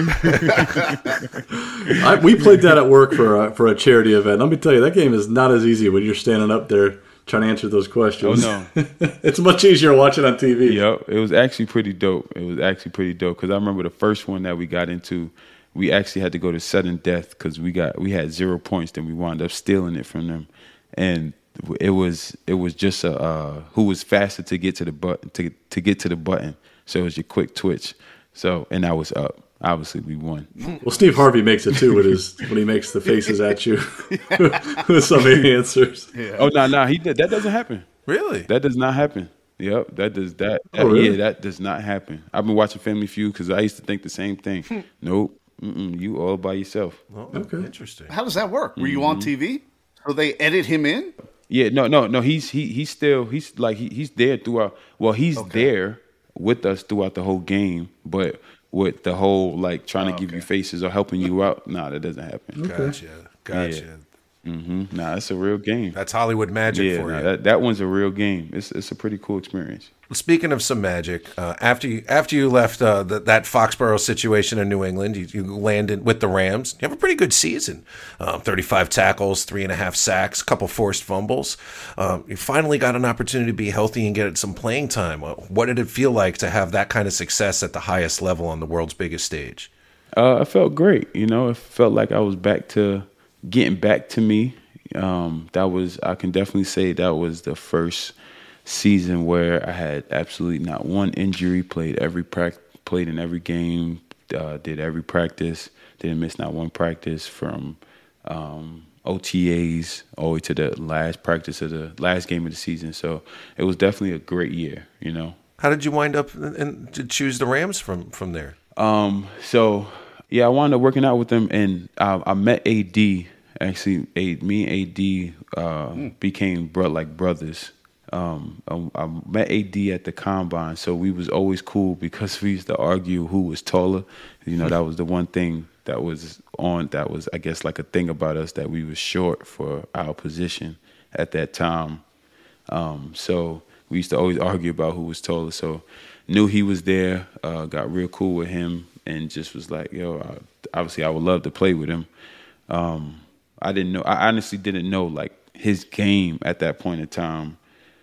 I, we played that at work for a, for a charity event. Let me tell you, that game is not as easy when you're standing up there trying to answer those questions. Oh, no. It's much easier watching on T V. Yep, it was actually pretty dope. It was actually pretty dope because I remember the first one that we got into, we actually had to go to sudden death because we got we had zero points, then we wound up stealing it from them, and it was it was just a uh, who was faster to get to the button to to get to the button. So it was your quick twitch. So and I was up. Obviously, we won. Well, Steve Harvey makes it too with his when he makes the faces at you with some of the answers. Yeah. Oh no, no, he did. That doesn't happen. Really? That does not happen. Yep, that does that. Oh, really? Yeah, that does not happen. I've been watching Family Feud because I used to think the same thing. Nope, Mm-mm, you all by yourself. Oh, Okay. Interesting. How does that work? Were you on T V? So they edit him in? Yeah, no, no, no. He's he he's still he's like he, he's there throughout. Well, he's Okay. there with us throughout the whole game, but with the whole like trying to Oh, give okay. you faces or helping you out, nah, that doesn't happen. Gotcha. Gotcha. hmm Nah, it's a real game. That's Hollywood magic yeah, for nah, you. that that one's a real game. It's it's a pretty cool experience. Speaking of some magic, uh, after you after you left uh, the, that Foxborough situation in New England, you, you landed with the Rams. You have a pretty good season: um, thirty-five tackles, three and a half sacks, a couple forced fumbles. Um, you finally got an opportunity to be healthy and get some playing time. Uh, What did it feel like to have that kind of success at the highest level on the world's biggest stage? Uh, I felt great. You know, it felt like I was back to getting back to me. Um, that was I can definitely say that was the first season where I had absolutely not one injury. Played every prac- played in every game. Uh, did every practice. Didn't miss not one practice from um, O T As all the way to the last practice of the last game of the season. So it was definitely a great year. You know. How did you wind up and to choose the Rams from from there? Um, so yeah, I wound up working out with them, and I, I met A D. Actually, a, me and A D uh, Mm. became bro- like brothers. Um, I, I met A D at the combine, so we was always cool because we used to argue who was taller. You know, that was the one thing that was on. That was, I guess, like a thing about us that we was short for our position at that time. Um, so we used to always argue about who was taller. So knew he was there. Uh, got real cool with him, and just was like, yo, I, obviously I would love to play with him. Um, I didn't know. I honestly didn't know like his game at that point in time.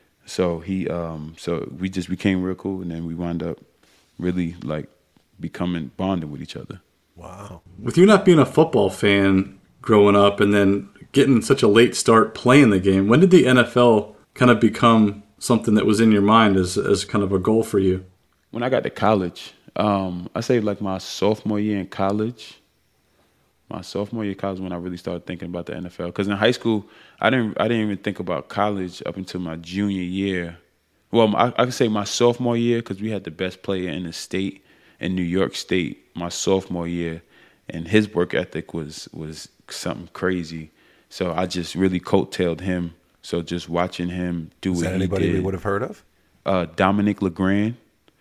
So he, um, so we just became real cool, and then we wound up really like becoming bonded with each other. Wow. With you not being a football fan growing up, and then getting such a late start playing the game, when did the N F L kind of become something that was in your mind as as kind of a goal for you? When I got to college, um, I say like my sophomore year in college. My sophomore year of college when I really started thinking about the N F L. Because in high school, I didn't I didn't even think about college up until my junior year. Well, I, I could say my sophomore year because we had the best player in the state, in New York State, my sophomore year. And his work ethic was was something crazy. So I just really coattailed him. So just watching him do Is what that he anybody did. we would have heard of? Uh, Dominic LeGrand.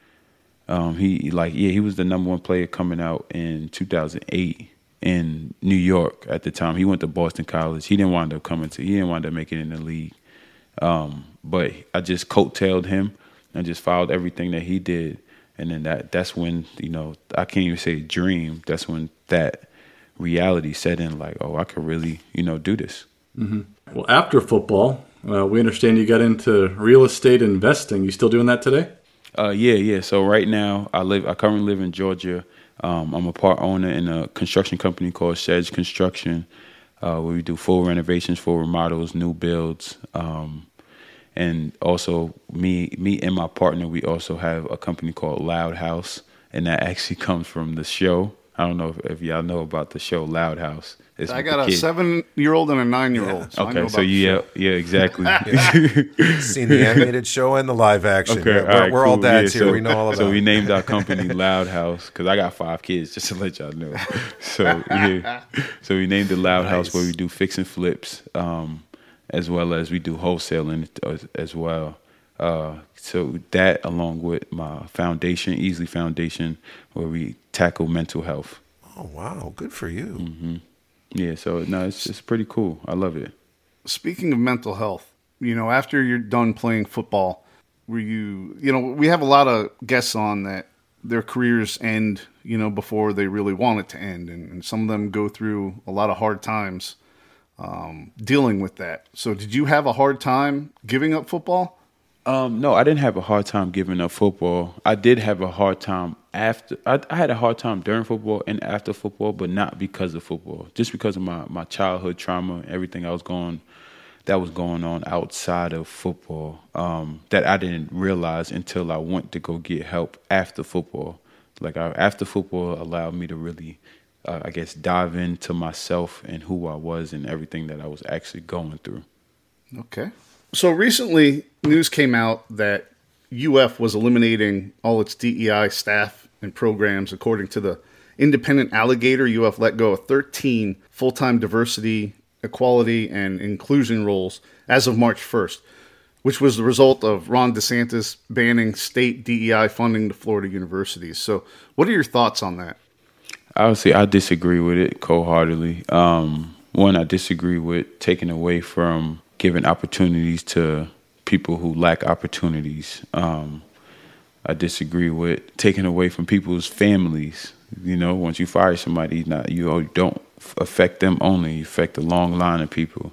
Um, he like yeah, he was the number one player coming out in two thousand eight in New York at the time. He went to Boston College. He didn't wind up coming to. He didn't wind up making it in the league. Um, but I just coattailed him and just followed everything that he did. And then that that's when you know I can't even say dream. That's when that reality set in. Like, oh, I could really you know do this. Mm-hmm. Well, after football, uh, we understand you got into real estate investing. You still doing that today? Uh, yeah, yeah. So right now, I live. I currently live in Georgia. Um, I'm a part owner in a construction company called Shedge Construction, uh, where we do full renovations, full remodels, new builds, um, and also me, me and my partner. We also have a company called Loud House, and that actually comes from the show. I don't know if, if y'all know about the show Loud House. It's I with got the a kid. seven-year-old and a nine-year-old. Yeah. So I know Okay, about so the yeah, show. yeah, exactly. Seen the animated show and the live action. Okay, we're all right, we're all cool. dads Yeah, here. so- We know all about So we it. named our company Loud House because I got five kids, just to let y'all know. So yeah, so we named it Loud House, Nice. where we do fix and flips, um, as well as we do wholesaling as, as well. Uh, so that, along with my foundation, Easley Foundation, where we tackle mental health. Oh wow, good for you. hmm Yeah, so no, it's it's pretty cool. I love it. Speaking of mental health, you know, after you're done playing football, were you, you know, we have a lot of guests on that their careers end, you know, before they really want it to end. And, and some of them go through a lot of hard times um, dealing with that. So did you have a hard time giving up football? Um, no, I didn't have a hard time giving up football. I did have a hard time after. I, I had a hard time during football and after football, but not because of football. Just because of my, my childhood trauma and everything I was going, that was going on outside of football, um, that I didn't realize until I went to go get help after football. Like I, after football allowed me to really, uh, I guess, dive into myself and who I was and everything that I was actually going through. Okay. So recently, news came out that U F was eliminating all its D E I staff and programs, according to the independent alligator, you have let go of thirteen full-time diversity, equality, and inclusion roles as of March first, which was the result of Ron DeSantis banning state D E I funding to Florida universities. So what are your thoughts on that? Obviously, I disagree with it wholeheartedly. Um, one, I disagree with taking away from giving opportunities to people who lack opportunities. Um, I disagree with taking away from people's families. You know, once you fire somebody, not you don't affect them only, you affect a long line of people.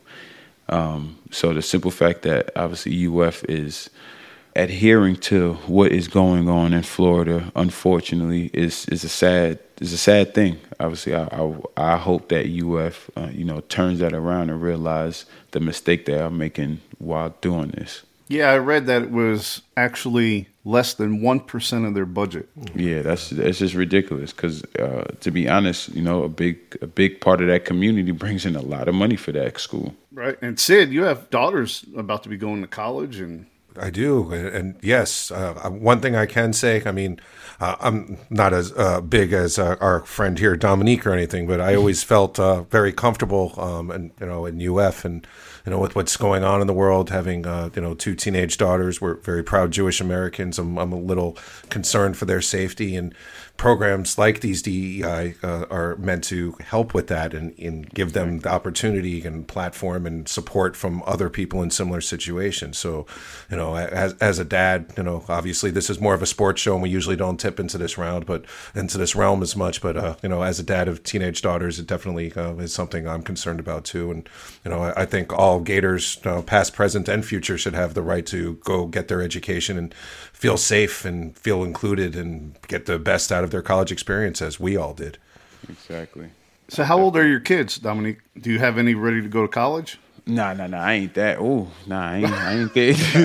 Um, so the simple fact that obviously U F is adhering to what is going on in Florida, unfortunately, is is a sad is a sad thing. Obviously, I I, I hope that U F uh, you know turns that around and realize the mistake they are making while doing this. Yeah, I read that it was actually less than one percent of their budget. Yeah, that's that's just ridiculous. Because uh, to be honest, you know, a big a big part of that community brings in a lot of money for that school. Right, and Sid, you have daughters about to be going to college, and I do, and, and yes, uh, one thing I can say, I mean, uh, I'm not as uh, big as uh, our friend here, Dominique, or anything, but I always felt uh, very comfortable, um, and you know, in U F, and you know, with what's going on in the world, having uh, you know two teenage daughters, we're very proud Jewish Americans. I'm, I'm a little concerned for their safety, and programs like these D E I uh, are meant to help with that and, and give them the opportunity and platform and support from other people in similar situations. So, you know, as as a dad, you know, obviously this is more of a sports show, and we usually don't tip into this round, but into this realm as much. But uh, you know, as a dad of teenage daughters, it definitely uh, is something I'm concerned about too. And you know, I, I think all Gators, you know, past, present, and future, should have the right to go get their education and feel safe and feel included and get the best out of their college experience, as we all did. Exactly. So how old are your kids, Dominique? Do you have any ready to go to college? Nah, nah, nah. I ain't that. Oh, nah, I ain't. I ain't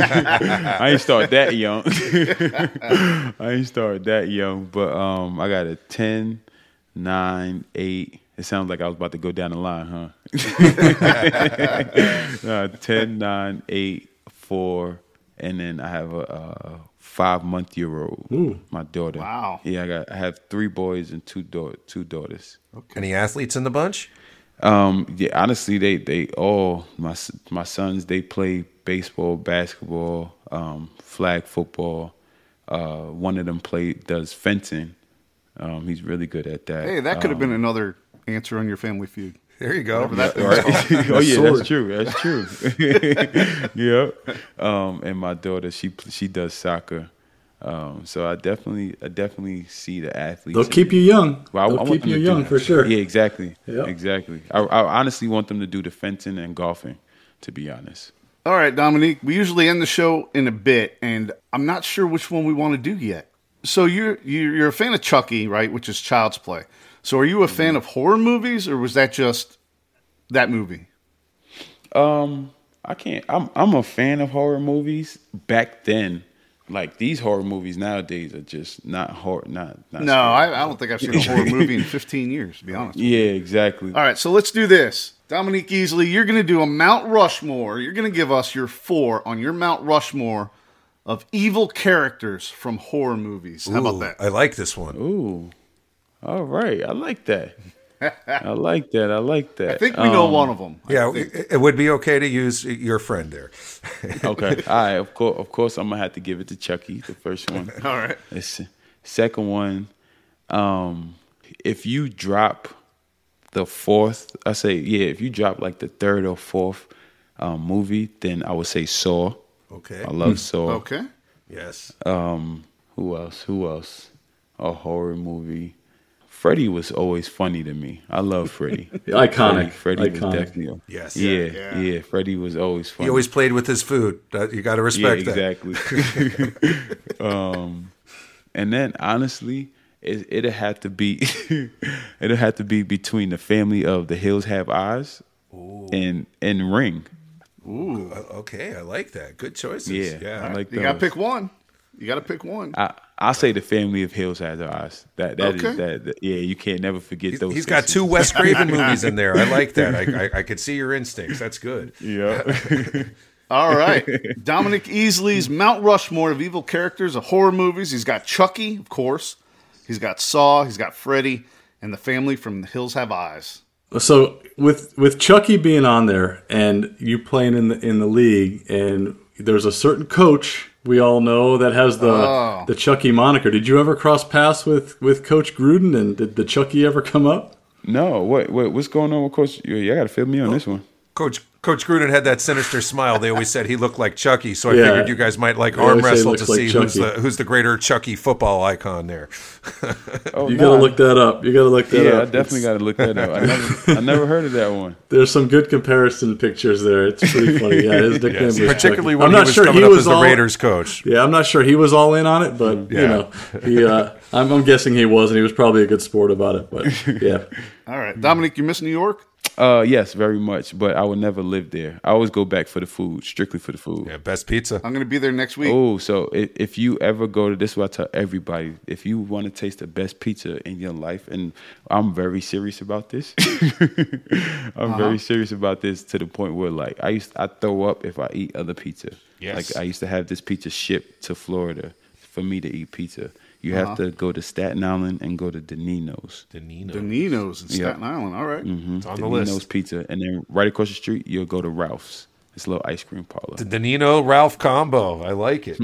that. I ain't start that young. I ain't start that young. But um, I got a ten, nine, eight. It sounds like I was about to go down the line, huh? uh, ten, nine, eight, four, and then I have a, a five-month-year-old, Ooh. my daughter. Wow. Yeah, I got. I have three boys and two da- two daughters. Okay. Any athletes in the bunch? Um, yeah, honestly, they they all my my sons. They play baseball, basketball, um, flag football. Uh, one of them play does fencing. Um, he's really good at that. Hey, that could have um, been another answer on your Family Feud. There you go. That yeah, right? Oh yeah, that's true. That's true. Yeah. Um, and my daughter, she she does soccer. Um, so I definitely, I definitely see the athletes. They'll keep you young. Well, I, They'll I want keep them you to young do, for sure. Yeah, exactly. Yep. Exactly. I, I honestly want them to do the fencing and golfing, to be honest. All right, Dominique, we usually end the show in a bit, and I'm not sure which one we want to do yet. So you're you're a fan of Chucky, right, which is Child's Play. So are you a fan of horror movies, or was that just that movie? Um, I can't. I'm I'm a fan of horror movies. Back then, like these horror movies nowadays are just not horror. Not, not no, I, I don't think I've seen a horror movie in fifteen years, to be honest. Yeah, exactly. All right, so let's do this. Dominique Easley, you're going to do a Mount Rushmore. You're going to give us your four on your Mount Rushmore of evil characters from horror movies. How Ooh, about that? I like this one. Ooh, all right. I like that. I like that. I like that. I think we know um, one of them. Yeah, it, it would be okay to use your friend there. Okay. All right. Of course, of course, I'm gonna have to give it to Chucky, the first one. All right. The second one, um, if you drop the fourth, I say yeah. If you drop like the third or fourth um, movie, then I would say Saw. Okay. I love Saw. Okay. Yes. Um, who else? Who else? A horror movie. Freddy was always funny to me. I love Freddy. Iconic. Freddy, Freddy was Iconic. definitely. Yes. Yeah, Yeah, yeah, yeah. yeah. Freddy was always funny. He always played with his food. Uh, You got to respect yeah, that. exactly. um, and then honestly, it, it'd have to be, it'd have to be between the family of The Hills Have Eyes and and Ring. Ooh. Uh, okay, I like that. Good choices. Yeah, Yeah. I like You got to those. pick one. You got to pick one. I I say the family of Hills Has Eyes. That that is Okay. that, that- Yeah, you can't never forget those. He's got faces. two Wes Craven movies in there. I like that. I, I, I could see your instincts. That's good. Yeah. All right. Dominic Easley's Mount Rushmore of evil characters of horror movies. He's got Chucky, of course. He's got Saw. He's got Freddy. and the family from the Hills Have Eyes. So with with Chucky being on there and you playing in the in the league, and there's a certain coach we all know that has the Oh. the Chucky moniker. Did you ever cross paths with, with Coach Gruden, and did the Chucky ever come up? No, what, what what's going on with Coach? You, you got to fill me on this one. Coach Coach Gruden had that sinister smile. They always said he looked like Chucky, so I Yeah. figured you guys might like They arm always say he wrestle looks to like see who's Chucky. the who's the greater Chucky football icon there. Oh, You no, gotta look that up. You gotta look that yeah, up. I definitely It's- got to look that up. I never, I never heard of that one. There's some good comparison pictures there. It's pretty funny. Yeah, his nickname Yes, was particularly Chucky. when I'm he not was sure coming he up was as the all, Raiders coach. Yeah, I'm not sure he was all in on it, but Yeah. you know, he. Uh, I'm, I'm guessing he was, and he was probably a good sport about it. But yeah, All right, Dominic, you miss New York? Uh, yes, very much. But I would never live there. I always go back for the food, strictly for the food. Yeah, best pizza. I'm going to be there next week. Oh, so if, if you ever go to this, is what I tell everybody: if you want to taste the best pizza in your life, and I'm very serious about this, I'm Uh-huh. very serious about this to the point where, like, I used I throw up if I eat other pizza. Yes. Like I used to have this pizza shipped to Florida for me to eat pizza. You have Uh-huh. to go to Staten Island and go to Danino's. Danino. The Nino's in Yeah. Staten Island. All right. Mm-hmm. It's on the Danino's list. Pizza, and then right across the street, you'll go to Ralph's. It's a little ice cream parlor. The Danino Ralph combo. I like it.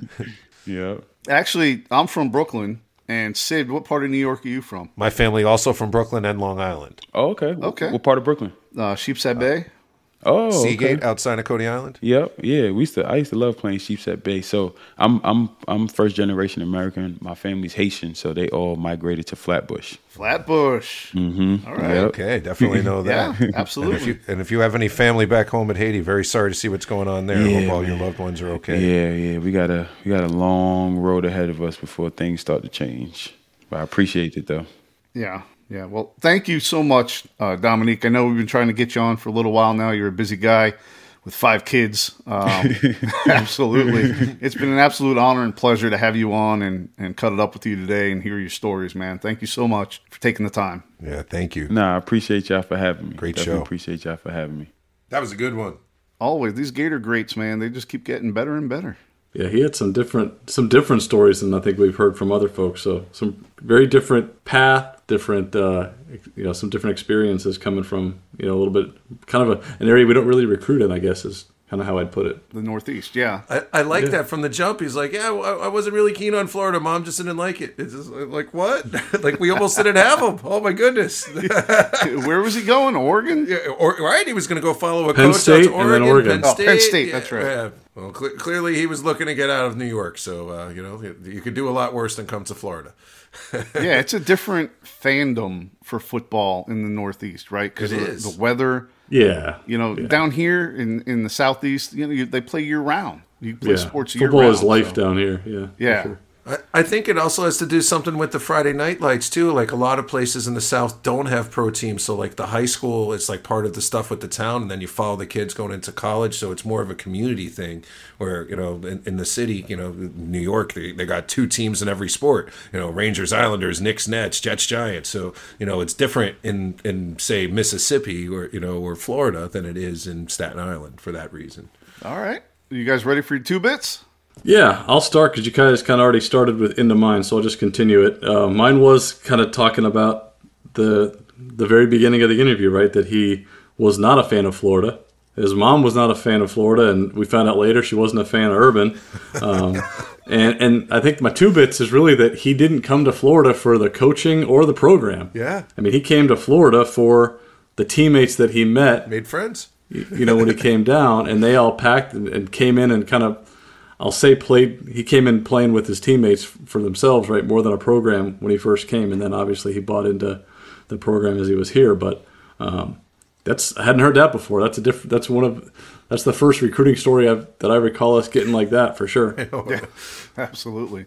Yeah. Actually, I'm from Brooklyn. And Sid, what part of New York are you from? My family also from Brooklyn and Long Island. Oh, okay. Okay. What part of Brooklyn? Uh, Sheepshead Bay. Oh, Seagate okay. outside of Coney Island. Yep, yeah. We used to. I used to love playing Sheepshead Bay. So I'm I'm I'm first generation American. My family's Haitian, so they all migrated to Flatbush. Flatbush. Mm-hmm. All right. Yep. Okay, definitely know that. Yeah, absolutely. And if, you, and if you have any family back home at Haiti, very sorry to see what's going on there. Yeah, Hope all man. your loved ones are okay. Yeah, yeah. We got a we got a long road ahead of us before things start to change. But I appreciate it though. Yeah. Yeah. Well, thank you so much, uh, Dominique. I know we've been trying to get you on for a little while now. You're a busy guy with five kids. Um, absolutely. It's been an absolute honor and pleasure to have you on and, and cut it up with you today and hear your stories, man. Thank you so much for taking the time. Yeah, thank you. Nah, I appreciate y'all for having me. Great Definitely show. Appreciate y'all for having me. That was a good one. Always. These Gator greats, man, they just keep getting better and better. yeah, he had some different some different stories than I think we've heard from other folks. So some very different path, different uh, you know, some different experiences coming from you know a little bit kind of a, an area we don't really recruit in. I guess is kind of how I'd put it. The Northeast, yeah. I, I like Yeah. that from the jump. He's like, yeah, I, I wasn't really keen on Florida. Mom just didn't like it. It's just like, what? Like, we almost didn't have him. Oh, my goodness. Where was he going? Oregon? Yeah, or, right? He was going to go follow a Penn coach State out to and then Oregon. Oregon. Oh, Penn State, that's right. Yeah. Well, cl- clearly he was looking to get out of New York. So, uh, you know, you could do a lot worse than come to Florida. Yeah, it's a different fandom for football in the Northeast, right? Because It the, is. the weather. Yeah, You know, yeah. down here in, in the Southeast, you know, you, they play year round. You play yeah. sports year Football round. is life so- down here. Yeah, for Yeah. sure. I, I think it also has to do something with the Friday night lights too. Like a lot of places in the South don't have pro teams, so like the high school, it's like part of the stuff with the town, and then you follow the kids going into college. So it's more of a community thing. Where you know in, in the city, you know New York, they, they got two teams in every sport. You know Rangers, Islanders, Knicks, Nets, Jets, Giants. So you know it's different in in say Mississippi or you know or Florida than it is in Staten Island for that reason. All right. You guys ready for your two bits? Yeah, I'll start because you guys kind of already started with into mine, so I'll just continue it. Uh, mine was kind of talking about the the very beginning of the interview, right? That he was not a fan of Florida. His mom was not a fan of Florida, and we found out later she wasn't a fan of Urban. Um, and and I think my two bits is really that he didn't come to Florida for the coaching or the program. Yeah, I mean, he came to Florida for the teammates that he met. made friends. You, you know, when he came down, and they all packed and, and came in and kind of. I'll say played. He came in playing with his teammates for themselves, right? More than a program when he first came, and then obviously he bought into the program as he was here. But um, that's I hadn't heard that before. That's a different. That's one of that's the first recruiting story I've, that I recall us getting like that for sure. Yeah, absolutely.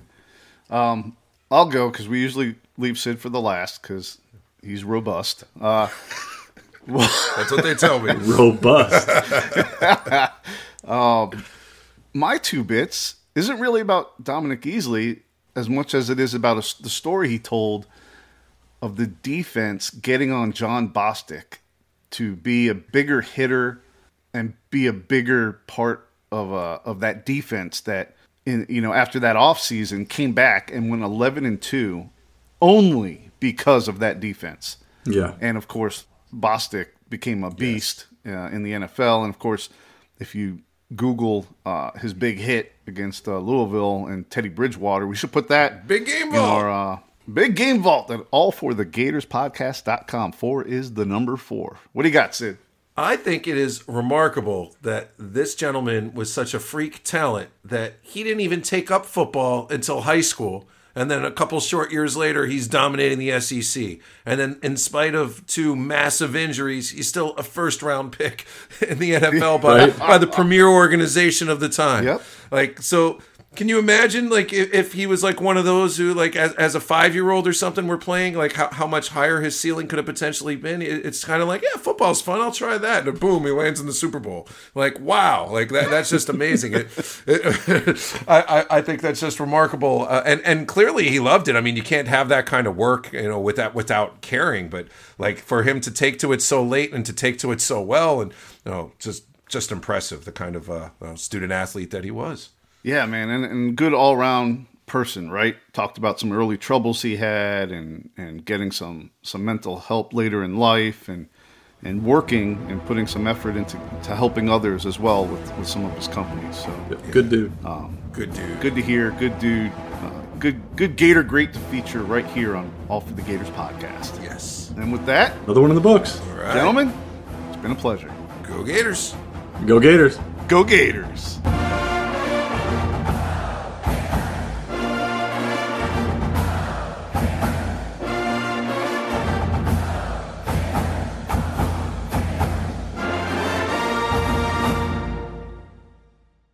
Um, I'll go because we usually leave Sid for the last because he's robust. Uh, well, That's what they tell me. Robust. um, my two bits isn't really about Dominic Easley as much as it is about a, the story he told of the defense getting on John Bostic to be a bigger hitter and be a bigger part of uh, of that defense that in you know after that offseason came back and went eleven and two only because of that defense. Yeah. And, of course, Bostic became a beast yes. uh, in the N F L. And, of course, if you Google uh, his big hit against uh, Louisville and Teddy Bridgewater, we should put that big game in vault. our uh, big game vault at all for the gators podcast dot com. Four is the number four. What do you got, Sid? I think it is remarkable that this gentleman was such a freak talent that he didn't even take up football until high school. And then a couple short years later, he's dominating the S E C. And then in spite of two massive injuries, he's still a first-round pick in the N F L by, right. by the premier organization of the time. Yep. Like, so can you imagine, like, if, if he was, like, one of those who, like, as, as a five-year-old or something were playing, like, how, how much higher his ceiling could have potentially been? It, it's kind of like, yeah, football's fun. I'll try that. And boom, he lands in the Super Bowl. Like, wow. Like, that that's just amazing. it, it, I, I think that's just remarkable. Uh, and, and clearly he loved it. I mean, you can't have that kind of work, you know, with that, without caring. But, like, for him to take to it so late and to take to it so well, and, you know, just, just impressive, the kind of uh, student-athlete that he was. Yeah, man, and, and good all-around person, right? Talked about some early troubles he had and, and getting some, some mental help later in life and and working and putting some effort into to helping others as well with, with some of his companies. So good dude. Um, good dude. Good to hear. Good dude. Uh, good good Gator great to feature right here on All for the Gators podcast. Yes. And with that, another one in the books. All right. Gentlemen, it's been a pleasure. Go Gators. Go Gators. Go Gators.